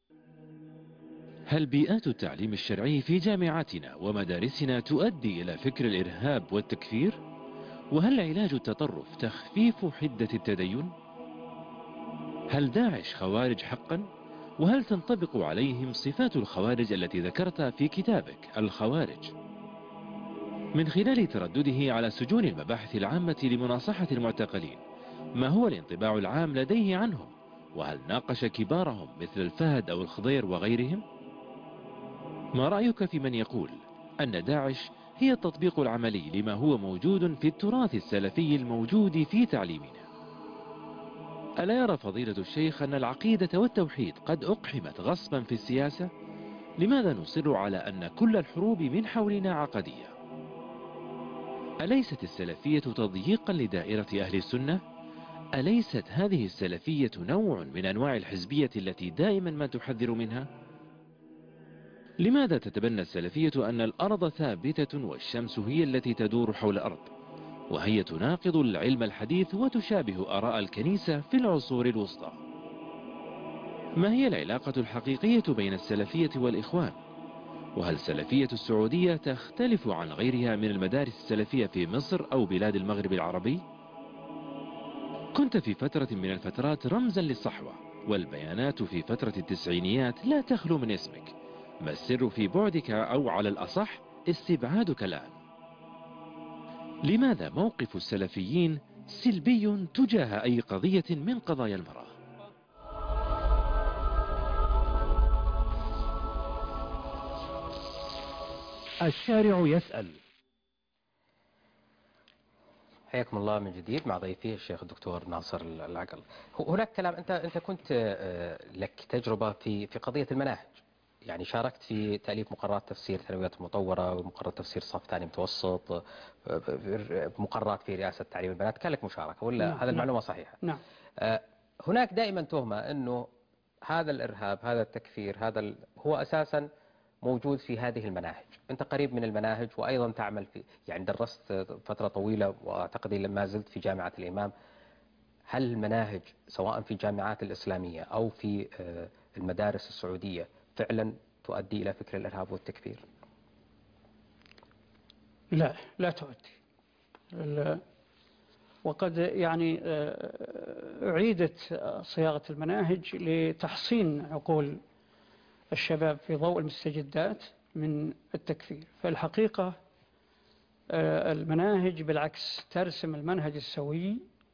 [SPEAKER 1] هل بيئات التعليم الشرعي في جامعاتنا ومدارسنا تؤدي إلى فكر الإرهاب والتكفير؟ وهل علاج التطرف تخفيف حدة التدين؟ هل داعش خوارج حقا؟ وهل تنطبق عليهم صفات الخوارج التي ذكرتها في كتابك الخوارج؟ من خلال تردده على سجون المباحث العامة لمناصحة المعتقلين، ما هو الانطباع العام لديه عنهم؟ وهل ناقش كبارهم مثل الفهد أو الخضير وغيرهم؟ ما رأيك في من يقول أن داعش هي التطبيق العملي لما هو موجود في التراث السلفي الموجود في تعليمنا؟ ألا يرى فضيلة الشيخ أن العقيدة والتوحيد قد أقحمت غصبا في السياسة؟ لماذا نصر على أن كل الحروب من حولنا عقدية؟ أليست السلفية تضييقا لدائرة أهل السنة؟ أليست هذه السلفية نوع من أنواع الحزبية التي دائما ما تحذر منها؟ لماذا تتبنى السلفية أن الأرض ثابتة والشمس هي التي تدور حول الأرض، وهي تناقض العلم الحديث وتشابه آراء الكنيسة في العصور الوسطى؟ ما هي العلاقة الحقيقية بين السلفية والإخوان؟ وهل السلفية السعودية تختلف عن غيرها من المدارس السلفية في مصر أو بلاد المغرب العربي؟ كنت في فترة من الفترات رمزا للصحوة، والبيانات في فترة التسعينيات لا تخلو من اسمك. ما السر في بعدك أو على الأصح استبعادك الآن؟ لماذا موقف السلفيين سلبي تجاه أي قضية من قضايا المرأة؟
[SPEAKER 4] الشارع يسأل.
[SPEAKER 2] حياكم الله من جديد مع ضيفي الشيخ الدكتور ناصر العقل. هناك كلام، انت انت كنت لك تجربه في في قضيه المناهج، يعني شاركت في تاليف مقررات تفسير ثانويات المطوره ومقررات تفسير صف ثاني متوسط، مقررات في رئاسه تعليم البنات، كان لك مشاركه ولا؟
[SPEAKER 3] نعم.
[SPEAKER 2] هذا المعلومه صحيحه؟
[SPEAKER 3] نعم.
[SPEAKER 2] هناك دائما تهمة أنه هذا الإرهاب، هذا التكفير، هذا ال... هو أساسا موجود في هذه المناهج. أنت قريب من المناهج وأيضا تعمل في، يعني درست فترة طويلة وأعتقد لما زلت في جامعة الإمام. هل المناهج سواء في الجامعات الإسلامية أو في المدارس السعودية فعلا تؤدي إلى فكر الإرهاب والتكفير؟
[SPEAKER 3] لا، لا تؤدي. وقد يعني أعيدت صياغة المناهج لتحصين عقول الشباب في ضوء المستجدات من التكفير. فالحقيقة المناهج بالعكس ترسم المنهج السوي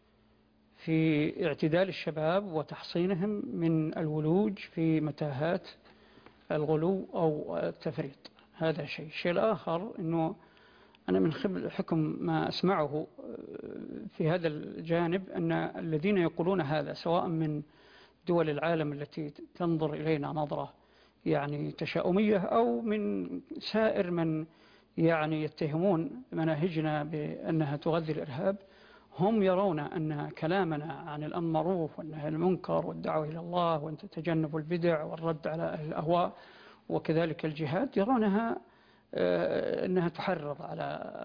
[SPEAKER 3] في اعتدال الشباب وتحصينهم من الولوج في متاهات الغلو أو التفريط. هذا شيء. الشيء الآخر أنه أنا من حكم ما أسمعه في هذا الجانب أن الذين يقولون هذا سواء من دول العالم التي تنظر إلينا نظرة يعني تشاؤمية أو من سائر من يعني يتهمون مناهجنا بأنها تغذي الإرهاب، هم يرون أن كلامنا عن الأمر بالمعروف والنهي عن المنكر والدعوة إلى الله وتجنب البدع والرد على أهل الأهواء وكذلك الجهاد، يرونها أنها تحرض على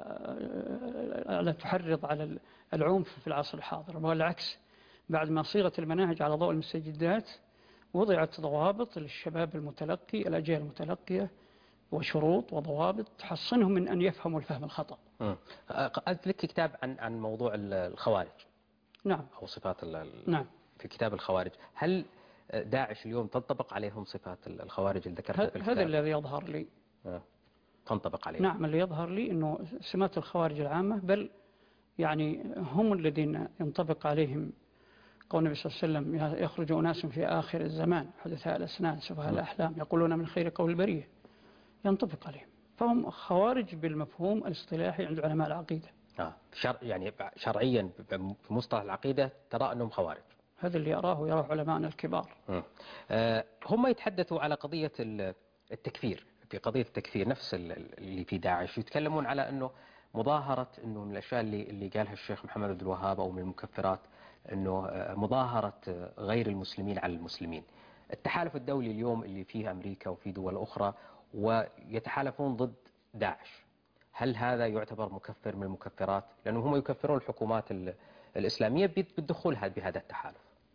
[SPEAKER 3] على تحرض على العنف في العصر الحاضر. والعكس، بعد ما صيغت المناهج على ضوء المستجدات وضعت ضوابط للشباب المتلقي، الأجيال المتلقية، وشروط وضوابط تحصنهم من أن يفهموا الفهم الخطأ.
[SPEAKER 2] قلت لك كتاب عن عن موضوع الخوارج.
[SPEAKER 3] نعم.
[SPEAKER 2] أو صفات
[SPEAKER 3] نعم.
[SPEAKER 2] في كتاب الخوارج، هل داعش اليوم تنطبق عليهم صفات الخوارج اللي ذكرتها في الكتاب؟
[SPEAKER 3] هذا الذي يظهر لي.
[SPEAKER 2] أه. تنطبق عليهم.
[SPEAKER 3] نعم، اللي يظهر لي أنه سمات الخوارج العامة، بل يعني هم الذين ينطبق عليهم قول النبي صلى الله عليه وسلم: يخرج أناس في آخر الزمان حدثاء الأسنان سفهاء الأحلام يقولون من خير قول البرية، ينطبق عليهم. فهم خوارج بالمفهوم الاصطلاحي عند علماء العقيدة.
[SPEAKER 2] آه. شر يعني شرعيا في مصطلح العقيدة ترى أنهم خوارج.
[SPEAKER 3] هذا اللي أراه يراه علماءنا الكبار.
[SPEAKER 2] آه. هم يتحدثوا على قضية التكفير، في قضية التكفير نفس اللي في داعش، يتكلمون على أنه مظاهرة، أنه من الأشياء اللي اللي قالها الشيخ محمد عبد الوهاب أو من المكفرات أنه مظاهرة غير المسلمين على المسلمين. التحالف الدولي اليوم اللي فيه أمريكا وفي دول أخرى ويتحالفون ضد داعش، هل هذا يعتبر مكفر من المكفرات؟ لأنه هم يكفرون الحكومات الإسلامية بالدخول بهذا التحالف.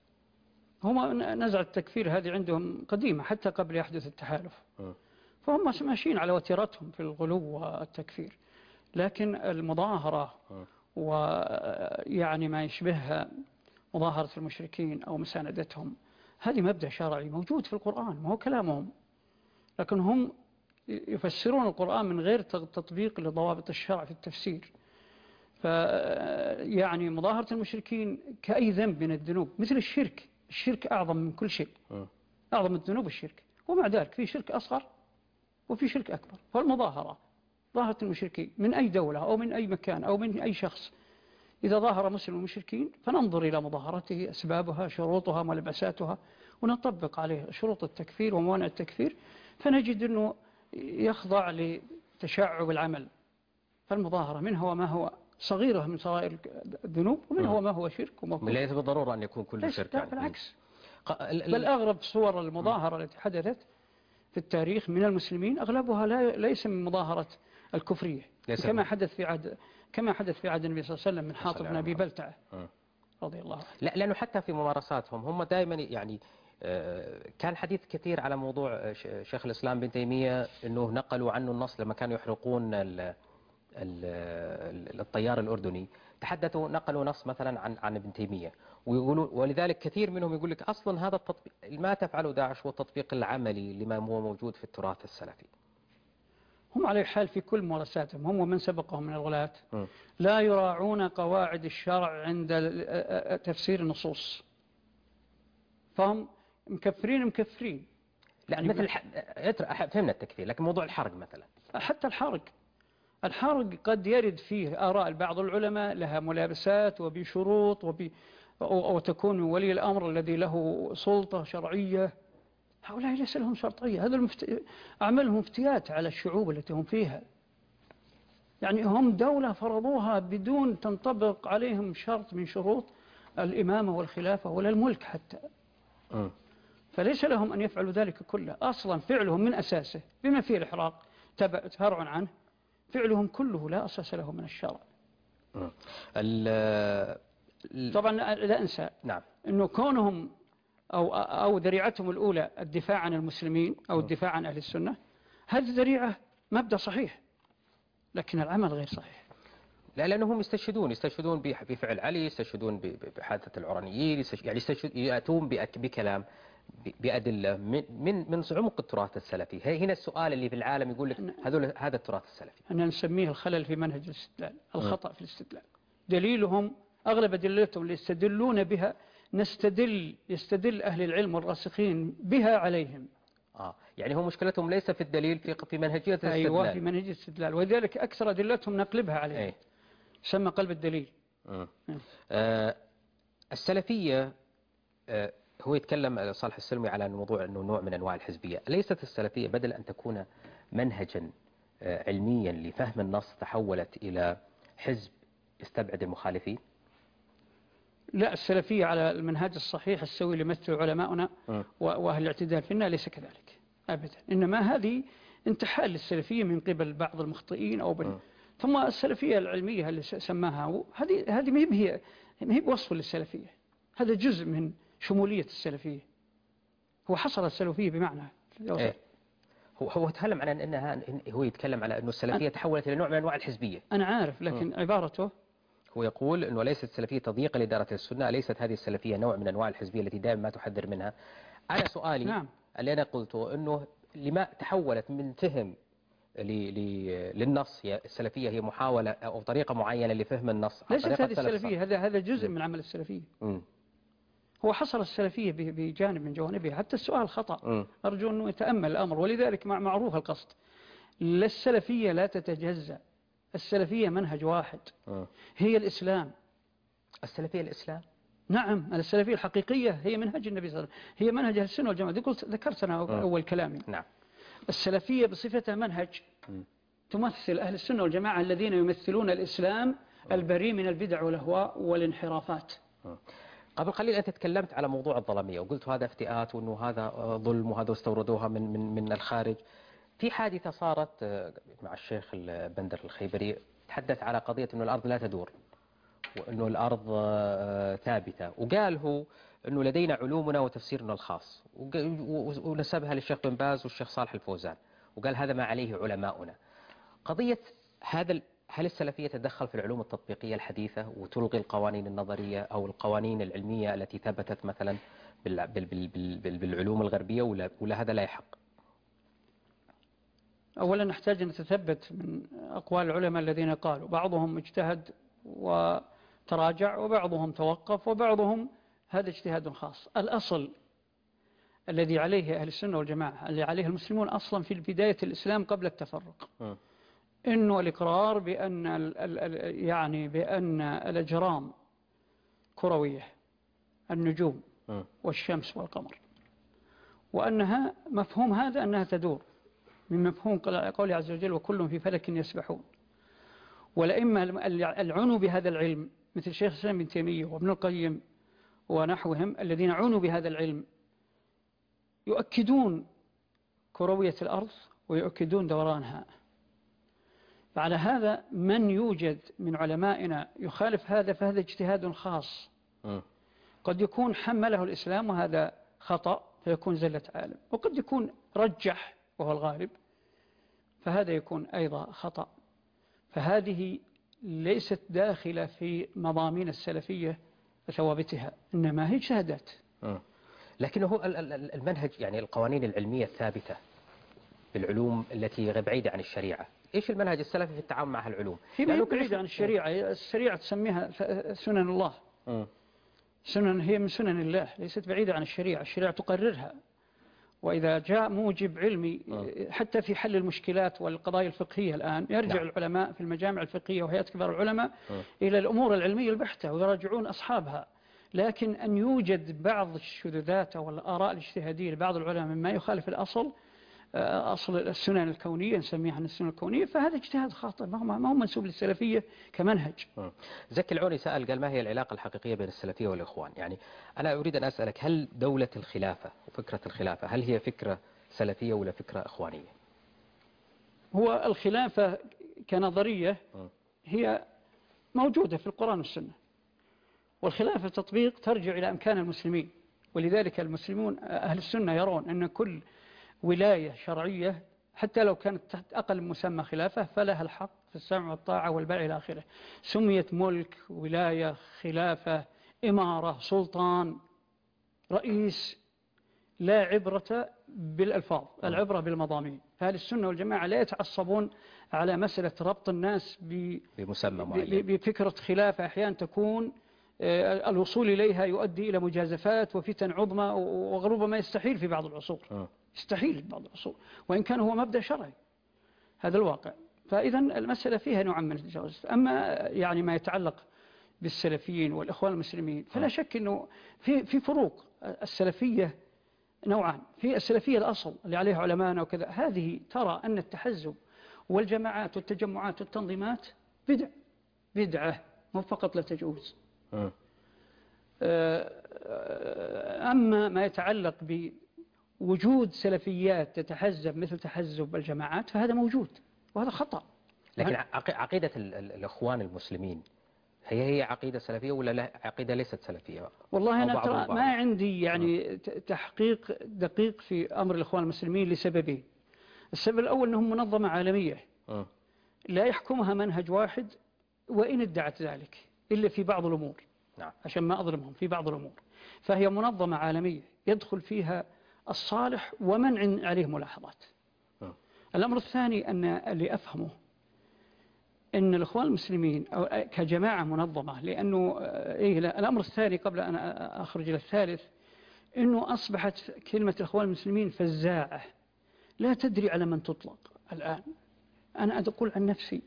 [SPEAKER 3] هم نزع التكفير هذه عندهم قديمة حتى قبل يحدث التحالف. م. فهم ماشيين على وتيرتهم في الغلو والتكفير. لكن المظاهرة ويعني ما يشبهها مظاهرة المشركين أو مساندتهم، هذه مبدأ شرعي موجود في القرآن، ما هو كلامهم، لكن هم يفسرون القرآن من غير تطبيق لضوابط الشرع في التفسير. فيعني مظاهرة المشركين كأي ذنب من الذنوب، مثل الشرك. الشرك أعظم من كل شيء، أعظم الذنوب الشرك، ومع ذلك في شرك أصغر وفي شرك أكبر. فالمظاهرة ظاهرة المشركين من أي دولة أو من أي مكان أو من أي شخص، إذا ظاهر مسلم المشركين فننظر إلى مظاهرته، أسبابها، شروطها، ملبساتها، ونطبق عليه شروط التكفير وموانع التكفير، فنجد أنه يخضع لتشعب العمل. فالمظاهرة منها وما هو صغيرة من صغائر الذنوب، ومنها وما هو شرك ومكروه.
[SPEAKER 2] ليس بالضرورة أن يكون كل شرك.
[SPEAKER 3] يعني. بالعكس، بل أغلب صور المظاهرة التي حدثت في التاريخ من المسلمين أغلبها لا ليس من مظاهرة الكفرية، كما حدث في عهد كما حدث في عهد النبي صلى الله عليه وسلم من حاطب بن أبي بلتعة رضي الله عنه.
[SPEAKER 2] لا، لأنه حتى في ممارساتهم هم دائما يعني كان حديث كثير على موضوع شيخ الإسلام بن تيمية، أنه نقلوا عنه النص لما كانوا يحرقون الطيار الأردني، تحدثوا نقلوا نص مثلا عن عن ابن تيمية، ويقولوا، ولذلك كثير منهم يقول لك أصلا هذا التطبيق ما تفعله داعش هو التطبيق العملي لما هو موجود في التراث السلفي.
[SPEAKER 3] هم على حال في كل ممارساتهم، هم ومن سبقهم من الغلاة لا يراعون قواعد الشرع عند تفسير النصوص، فهم مكفرين مكفرين.
[SPEAKER 2] لا يعني مثل ح... فهمنا التكفير، لكن موضوع الحرق مثلا،
[SPEAKER 3] حتى الحرق الحرق قد يرد فيه آراء بعض العلماء لها ملابسات وبشروط وب... وتكون من ولي الأمر الذي له سلطة شرعية. هؤلاء ليس لهم شرطية، هذا المفت... أعمالهم افتيات على الشعوب التي هم فيها. يعني هم دولة فرضوها بدون تنطبق عليهم شرط من شروط الإمامة والخلافة ولا الملك حتى.
[SPEAKER 2] م.
[SPEAKER 3] فليس لهم أن يفعلوا ذلك كله، أصلا فعلهم من أساسه بما فيه الإحراق تفرع عنه، فعلهم كله لا أساس له من الشرع.
[SPEAKER 2] م. ال
[SPEAKER 3] طبعا لا أنسى
[SPEAKER 2] نعم.
[SPEAKER 3] أنه كونهم أو, أو ذريعتهم الأولى الدفاع عن المسلمين أو الدفاع عن أهل السنة، هذه الذريعة مبدأ صحيح، لكن العمل غير صحيح.
[SPEAKER 2] لا، لأنهم يستشهدون يستشهدون بفعل علي، يستشهدون بحادثة العرانيين، يعني يأتون بكلام بأدلة من من من عمق التراث السلفي. هنا السؤال اللي في العالم يقول لك هذول هذا التراث السلفي.
[SPEAKER 3] أنا نسميه الخلل في منهج الاستدلال، الخطأ في الاستدلال. دليلهم أغلب أدلتهم اللي يستدلون بها نستدل يستدل أهل العلم والراسخين بها عليهم.
[SPEAKER 2] آه يعني هو مشكلتهم ليس في الدليل في في منهجية الاستدلال.
[SPEAKER 3] أيوة في منهجية الاستدلال، ولذلك أكثر أدلتهم نقلبها عليهم. أي. سمى قلب الدليل.
[SPEAKER 2] آه السلفية آه هو يتكلم صالح السلمي على الموضوع أنه نوع من أنواع الحزبية. ليست السلفية بدل أن تكون منهجا آه علميا لفهم النص تحولت إلى حزب يستبعد المخالفين؟
[SPEAKER 3] لا، السلفية على المنهج الصحيح السوي اللي مثل علماؤنا وأهل الاعتدال فينا ليس كذلك أبدا، إنما هذه انتحال للسلفية من قبل بعض المخطئين أو بل. ثم السلفية العلمية اللي سماها هذه هذه ما هي ما هي بوصف للسلفية، هذا جزء من شمولية السلفية. هو حصر السلفية بمعنى
[SPEAKER 2] إيه؟ هو هو يتكلم عن أنها هو يتكلم على أنه السلفية تحولت إلى نوع من أنواع الحزبية.
[SPEAKER 3] أنا عارف، لكن م. عبارته
[SPEAKER 2] هو يقول أنه ليست السلفية تضييق لإدارة السنة، ليست هذه السلفية نوع من أنواع الحزبية التي دائما ما تحذر منها. أنا سؤالي
[SPEAKER 3] نعم.
[SPEAKER 2] اللي أنا قلته أنه لما تحولت من فهم للنص، هي السلفية هي محاولة أو طريقة معينة لفهم النص.
[SPEAKER 3] ليست هذه السلفية، هذا هذا جزء م. من عمل السلفية. م. هو حصر السلفية بجانب من جوانبها، حتى السؤال خطأ. م. أرجو أنه يتأمل الأمر، ولذلك معروف القصد. السلفية لا تتجزأ، السلفية منهج واحد. م. هي الإسلام.
[SPEAKER 2] السلفية الإسلام؟
[SPEAKER 3] نعم، السلفية الحقيقية هي منهج النبي صلى الله عليه وسلم، هي منهج السنة والجماعة. قلت ذكرت أنا أول كلامي.
[SPEAKER 2] نعم.
[SPEAKER 3] السلفية بصفتها منهج م. تمثل أهل السنة والجماعة الذين يمثلون الإسلام البريء من البدع والأهواء والانحرافات. م.
[SPEAKER 2] قبل قليل أنت تكلمت على موضوع الظلمية وقلت هذا افتئات وأنه هذا ظلم وهذا استوردوها من من من الخارج. في حادثة صارت مع الشيخ البندر الخيبري تحدث على قضية أنه الأرض لا تدور وأنه الأرض ثابتة، وقال هو أنه لدينا علومنا وتفسيرنا الخاص، ونسبها للشيخ بن باز والشيخ صالح الفوزان، وقال هذا ما عليه علماؤنا. قضية هذا، هل السلفية تدخل في العلوم التطبيقية الحديثة وتلغي القوانين النظرية أو القوانين العلمية التي ثبتت مثلا بالعلوم الغربية، ولا, ولا هذا لا يحق؟
[SPEAKER 3] أولا نحتاج أن نتثبت من أقوال العلماء الذين قالوا، بعضهم اجتهد وتراجع وبعضهم توقف وبعضهم هذا اجتهاد خاص. الأصل الذي عليه أهل السنة والجماعة، اللي عليه المسلمون أصلا في بداية الإسلام قبل التفرق، م. إنه الإقرار بأن يعني بأن الأجرام كروية، النجوم م. والشمس والقمر، وأنها مفهوم هذا أنها تدور من مفهوم قوله عز وجل وكل في فلك يسبحون. والأئمة العنوا بهذا العلم مثل شيخ الإسلام ابن تيمية وابن القيم ونحوهم الذين عنوا بهذا العلم يؤكدون كروية الأرض ويؤكدون دورانها. فعلى هذا من يوجد من علمائنا يخالف هذا فهذا اجتهاد خاص، قد يكون حمله الإسلام وهذا خطأ فيكون زلة عالم، وقد يكون رجح وهو الغالب فهذا يكون أيضا خطأ. فهذه ليست داخلة في مضامين السلفية وثوابتها، إنما هي اجتهادات.
[SPEAKER 2] لكنه المنهج يعني القوانين العلمية الثابتة بالعلوم التي بعيدة عن الشريعة، إيش المنهج السلفي في التعامل مع هالعلوم؟
[SPEAKER 3] هي بعيدة عن الشريعة، الشريعة تسميها سنن الله. م. سنن هي من سنن الله، ليست بعيدة عن الشريعة، الشريعة تقررها. وإذا جاء موجب علمي حتى في حل المشكلات والقضايا الفقهية الآن يرجع نعم. العلماء في المجامع الفقهية وهيئات كبار العلماء م. إلى الأمور العلمية البحتة ويراجعون أصحابها. لكن أن يوجد بعض الشذوذات أو الآراء الاجتهادية لبعض العلماء مما يخالف الأصل، أصل السنن الكونية نسميها السنن الكونية، فهذا اجتهاد خاطئ ما هو منسوب للسلفية كمنهج.
[SPEAKER 2] زكي العوني سأل قال ما هي العلاقة الحقيقية بين السلفية والإخوان؟ يعني أنا أريد أن أسألك هل دولة الخلافة وفكرة الخلافة هل هي فكرة سلفية ولا فكرة إخوانية؟
[SPEAKER 3] هو الخلافة كنظرية هي موجودة في القرآن والسنة، والخلافة تطبيق ترجع إلى أمكان المسلمين، ولذلك المسلمون أهل السنة يرون أن كل ولاية شرعية حتى لو كانت تحت أقل مسمى خلافة فلها الحق في السمع والطاعة والبيع إلى آخره. سميت ملك، ولاية، خلافة، إمارة، سلطان، رئيس، لا عبرة بالألفاظ، العبرة بالمضامين. فهل السنة والجماعة لا يتعصبون على مسألة ربط الناس
[SPEAKER 2] بمسمى معين
[SPEAKER 3] بفكرة خلافة أحيانا تكون الوصول إليها يؤدي إلى مجازفات وفتن عظمى وربما يستحيل في بعض العصور، يستحيل في بعض العصور وإن كان هو مبدأ شرعي، هذا الواقع. فإذا المسألة فيها نوع من التجاوز. أما يعني ما يتعلق بالسلفيين والإخوان المسلمين فلا شك أنه في في فروق. السلفية نوعان، في السلفية الأصل اللي عليها علماءنا وكذا، هذه ترى أن التحزب والجماعات والتجمعات والتنظيمات بدع بدعة مو فقط لا تجوز. أما ما يتعلق بوجود سلفيات تتحزب مثل تحزب الجماعات فهذا موجود وهذا خطأ.
[SPEAKER 2] لكن عقيدة الإخوان المسلمين هي هي عقيدة سلفية ولا لا عقيدة ليست سلفية؟
[SPEAKER 3] والله أنا ترى ما عندي يعني تحقيق دقيق في أمر الإخوان المسلمين لسببين. السبب الأول أنهم منظمة عالمية لا يحكمها منهج واحد وإن ادعت ذلك إلا في بعض الأمور،
[SPEAKER 2] نعم.
[SPEAKER 3] عشان ما أظلمهم في بعض الأمور، فهي منظمة عالمية يدخل فيها الصالح ومن عليه ملاحظات. م. الأمر الثاني أن اللي أفهمه أن الإخوان المسلمين أو كجماعة منظمة، لأنه إيه لا الأمر الثاني قبل أن أخرج إلى الثالث أنه أصبحت كلمة الإخوان المسلمين فزاعة لا تدري على من تطلق الآن. أنا أقول عن نفسي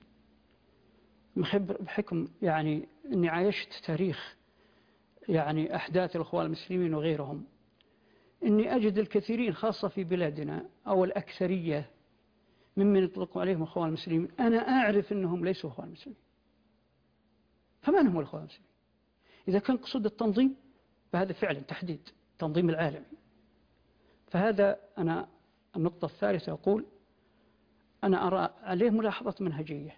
[SPEAKER 3] بحكم يعني أني عايشت تاريخ يعني أحداث الإخوان المسلمين وغيرهم، أني أجد الكثيرين خاصة في بلادنا أو الأكثرية ممن يطلقوا عليهم إخوان المسلمين أنا أعرف أنهم ليسوا إخوان المسلمين. فمن هم الإخوان المسلمين؟ إذا كان قصد التنظيم فهذا فعلا تحديد التنظيم العالمي. فهذا أنا النقطة الثالثة أقول أنا أرى عليه ملاحظات منهجية،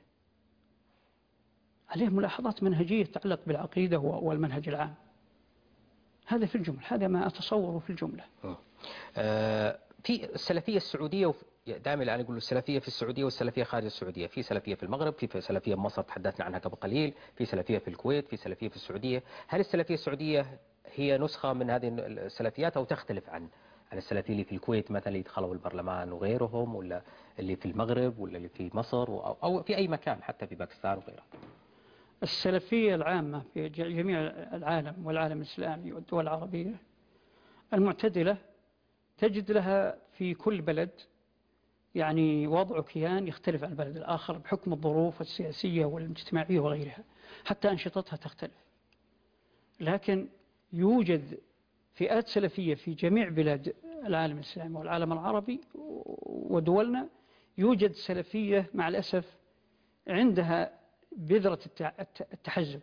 [SPEAKER 3] عليه ملاحظات منهجية تتعلق بالعقيدة والمنهج العام. هذا في الجملة، هذا ما أتصوره في الجملة.
[SPEAKER 2] آه في السلفية السعودية دائما الآن يقولوا السلفية في السعودية والسلفية خارج السعودية. في سلفية في المغرب، في سلفية في مصر تحدثنا عنها قبل قليل، في سلفية في الكويت، في سلفية في السعودية. هل السلفية السعودية هي نسخة من هذه السلفيات أو تختلف عن عن السلفية اللي في الكويت مثلا اللي يدخلوا البرلمان وغيرهم، ولا اللي في المغرب، ولا اللي في مصر، أو, أو في أي مكان حتى في باكستان وغيرها؟
[SPEAKER 3] السلفية العامة في جميع العالم والعالم الإسلامي والدول العربية المعتدلة تجد لها في كل بلد يعني وضع كيان يختلف عن البلد الآخر بحكم الظروف السياسية والاجتماعية وغيرها، حتى أنشطتها تختلف. لكن يوجد فئات سلفية في جميع بلاد العالم الإسلامي والعالم العربي ودولنا، يوجد سلفية مع الأسف عندها بذرة التحزب.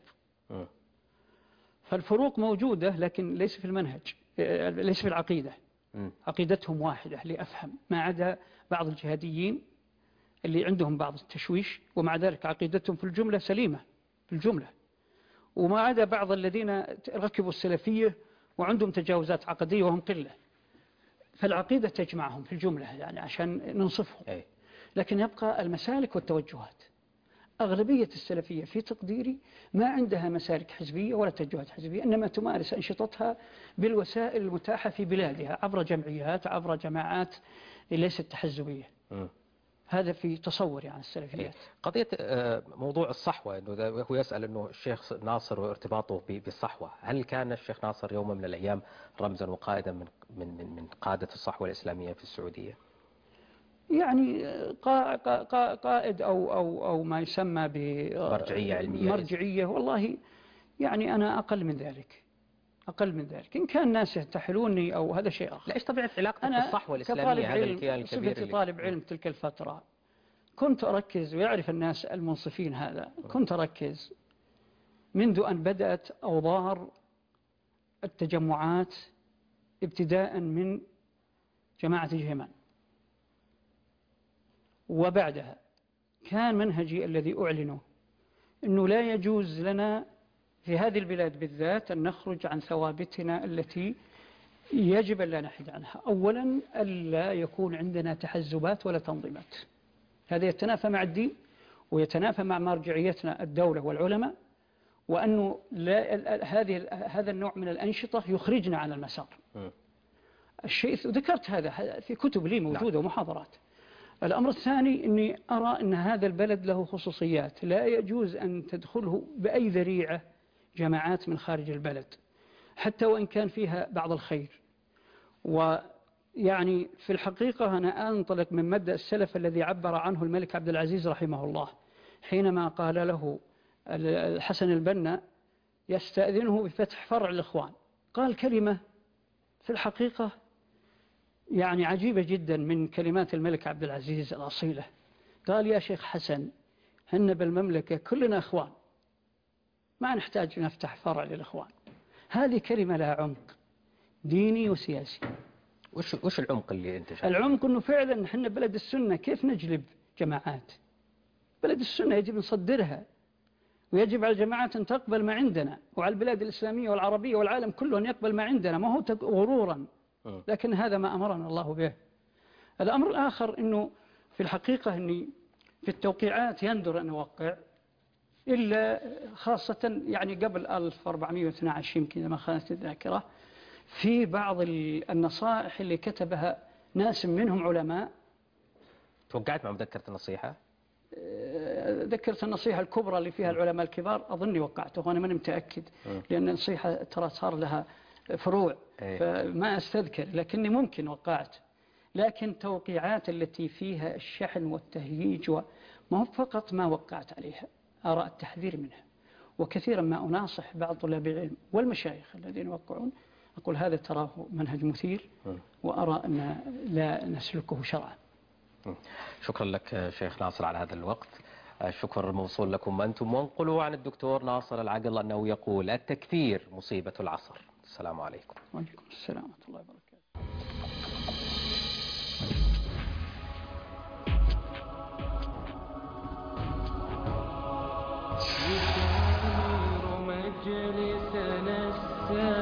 [SPEAKER 3] فالفروق موجودة لكن ليس في المنهج، ليس في العقيدة. عقيدتهم واحدة لأفهم، ما عدا بعض الجهاديين اللي عندهم بعض التشويش، ومع ذلك عقيدتهم في الجملة سليمة في الجملة، وما عدا بعض الذين ركبوا السلفية وعندهم تجاوزات عقدية وهم قلة. فالعقيدة تجمعهم في الجملة يعني عشان ننصفهم، لكن يبقى المسالك والتوجهات. أغلبية السلفية في تقديري ما عندها مسالك حزبية ولا توجهات حزبية، إنما تمارس أنشطتها بالوسائل المتاحة في بلادها عبر جمعيات عبر جماعات ليست تحزبية. م. هذا في تصوري عن السلفيات.
[SPEAKER 2] قضية موضوع الصحوة، إنه هو يسأل إنه الشيخ ناصر وارتباطه بالصحوة، هل كان الشيخ ناصر يوما من الأيام رمزا وقائدا من من من قادة الصحوة الإسلامية في السعودية؟
[SPEAKER 3] يعني قائد أو أو أو ما يسمى
[SPEAKER 2] بمرجعية علمية،
[SPEAKER 3] مرجعية، والله يعني أنا أقل من ذلك، أقل من ذلك. إن كان الناس يحتحلوني أو هذا شيء آخر.
[SPEAKER 2] لا، إيش طبيعة علاقتك
[SPEAKER 3] أنا
[SPEAKER 2] بالصحوة الإسلامية،
[SPEAKER 3] كطالب
[SPEAKER 2] هذا
[SPEAKER 3] علم
[SPEAKER 2] الكيان الكبير
[SPEAKER 3] صفتي
[SPEAKER 2] اللي...
[SPEAKER 3] طالب علم تلك الفترة كنت أركز، ويعرف الناس المنصفين هذا، كنت أركز منذ أن بدأت أوضار التجمعات ابتداء من جماعة جهيمان وبعدها، كان منهجي الذي أعلنه أنه لا يجوز لنا في هذه البلاد بالذات أن نخرج عن ثوابتنا التي يجب أن لا نحيد عنها. أولا، ألا يكون عندنا تحزبات ولا تنظيمات، هذا يتنافى مع الدين ويتنافى مع مرجعيتنا الدولة والعلماء، وأنه لا هذه هذا النوع من الأنشطة يخرجنا عن المسار. الشيء ذكرت هذا في كتب لي موجودة ومحاضرات. الأمر الثاني أني أرى أن هذا البلد له خصوصيات، لا يجوز أن تدخله بأي ذريعة جماعات من خارج البلد حتى وإن كان فيها بعض الخير. ويعني في الحقيقة أنا أنطلق من مبدأ السلف الذي عبر عنه الملك عبد العزيز رحمه الله حينما قال له الحسن البنا يستأذنه بفتح فرع الإخوان، قال كلمة في الحقيقة يعني عجيبة جدا من كلمات الملك عبد العزيز الأصيلة. قال: يا شيخ حسن، هن بالمملكة كلنا إخوان، ما نحتاج نفتح فرع للإخوان. هذه كلمة لها عمق ديني وسياسي.
[SPEAKER 2] وش وش العمق اللي أنت شايفه؟
[SPEAKER 3] العمق أنه فعلا إحنا بلد السنة، كيف نجلب جماعات؟ بلد السنة يجب نصدرها، ويجب على الجماعات أن تقبل ما عندنا، وعلى البلاد الإسلامية والعربية والعالم كله أن يقبل ما عندنا، ما هو غرورا، لكن هذا ما أمرنا الله به. الأمر الآخر أنه في الحقيقة أني في التوقيعات يندر أن أوقع إلا خاصة يعني قبل ألف وأربعمائة واثني عشر يمكن ما خانت الذاكرة، في بعض النصائح اللي كتبها ناس منهم علماء.
[SPEAKER 2] توقعت مع مذكرة النصيحة؟
[SPEAKER 3] ذكرت النصيحة الكبرى اللي فيها العلماء الكبار، أظني وقعته وأنا ماني متأكد، لأن النصيحة ترى صار لها فروع فما أستذكر، لكني ممكن وقعت. لكن توقيعات التي فيها الشحن والتهييج وما هو فقط ما وقعت عليها، أرى التحذير منها. وكثيرا ما أناصح بعض طلاب العلم والمشايخ الذين يوقعون، أقول هذا تراه منهج مثير وأرى أن لا نسلكه شرعا.
[SPEAKER 2] شكرا لك شيخ ناصر على هذا الوقت. الشكر موصول لكم أنتم. وانقلوا عن الدكتور ناصر العقل أنه يقول: التكفير مصيبة العصر. السلام عليكم.
[SPEAKER 3] وعليكم السلام ورحمة الله وبركاته.
[SPEAKER 5] مجلسنا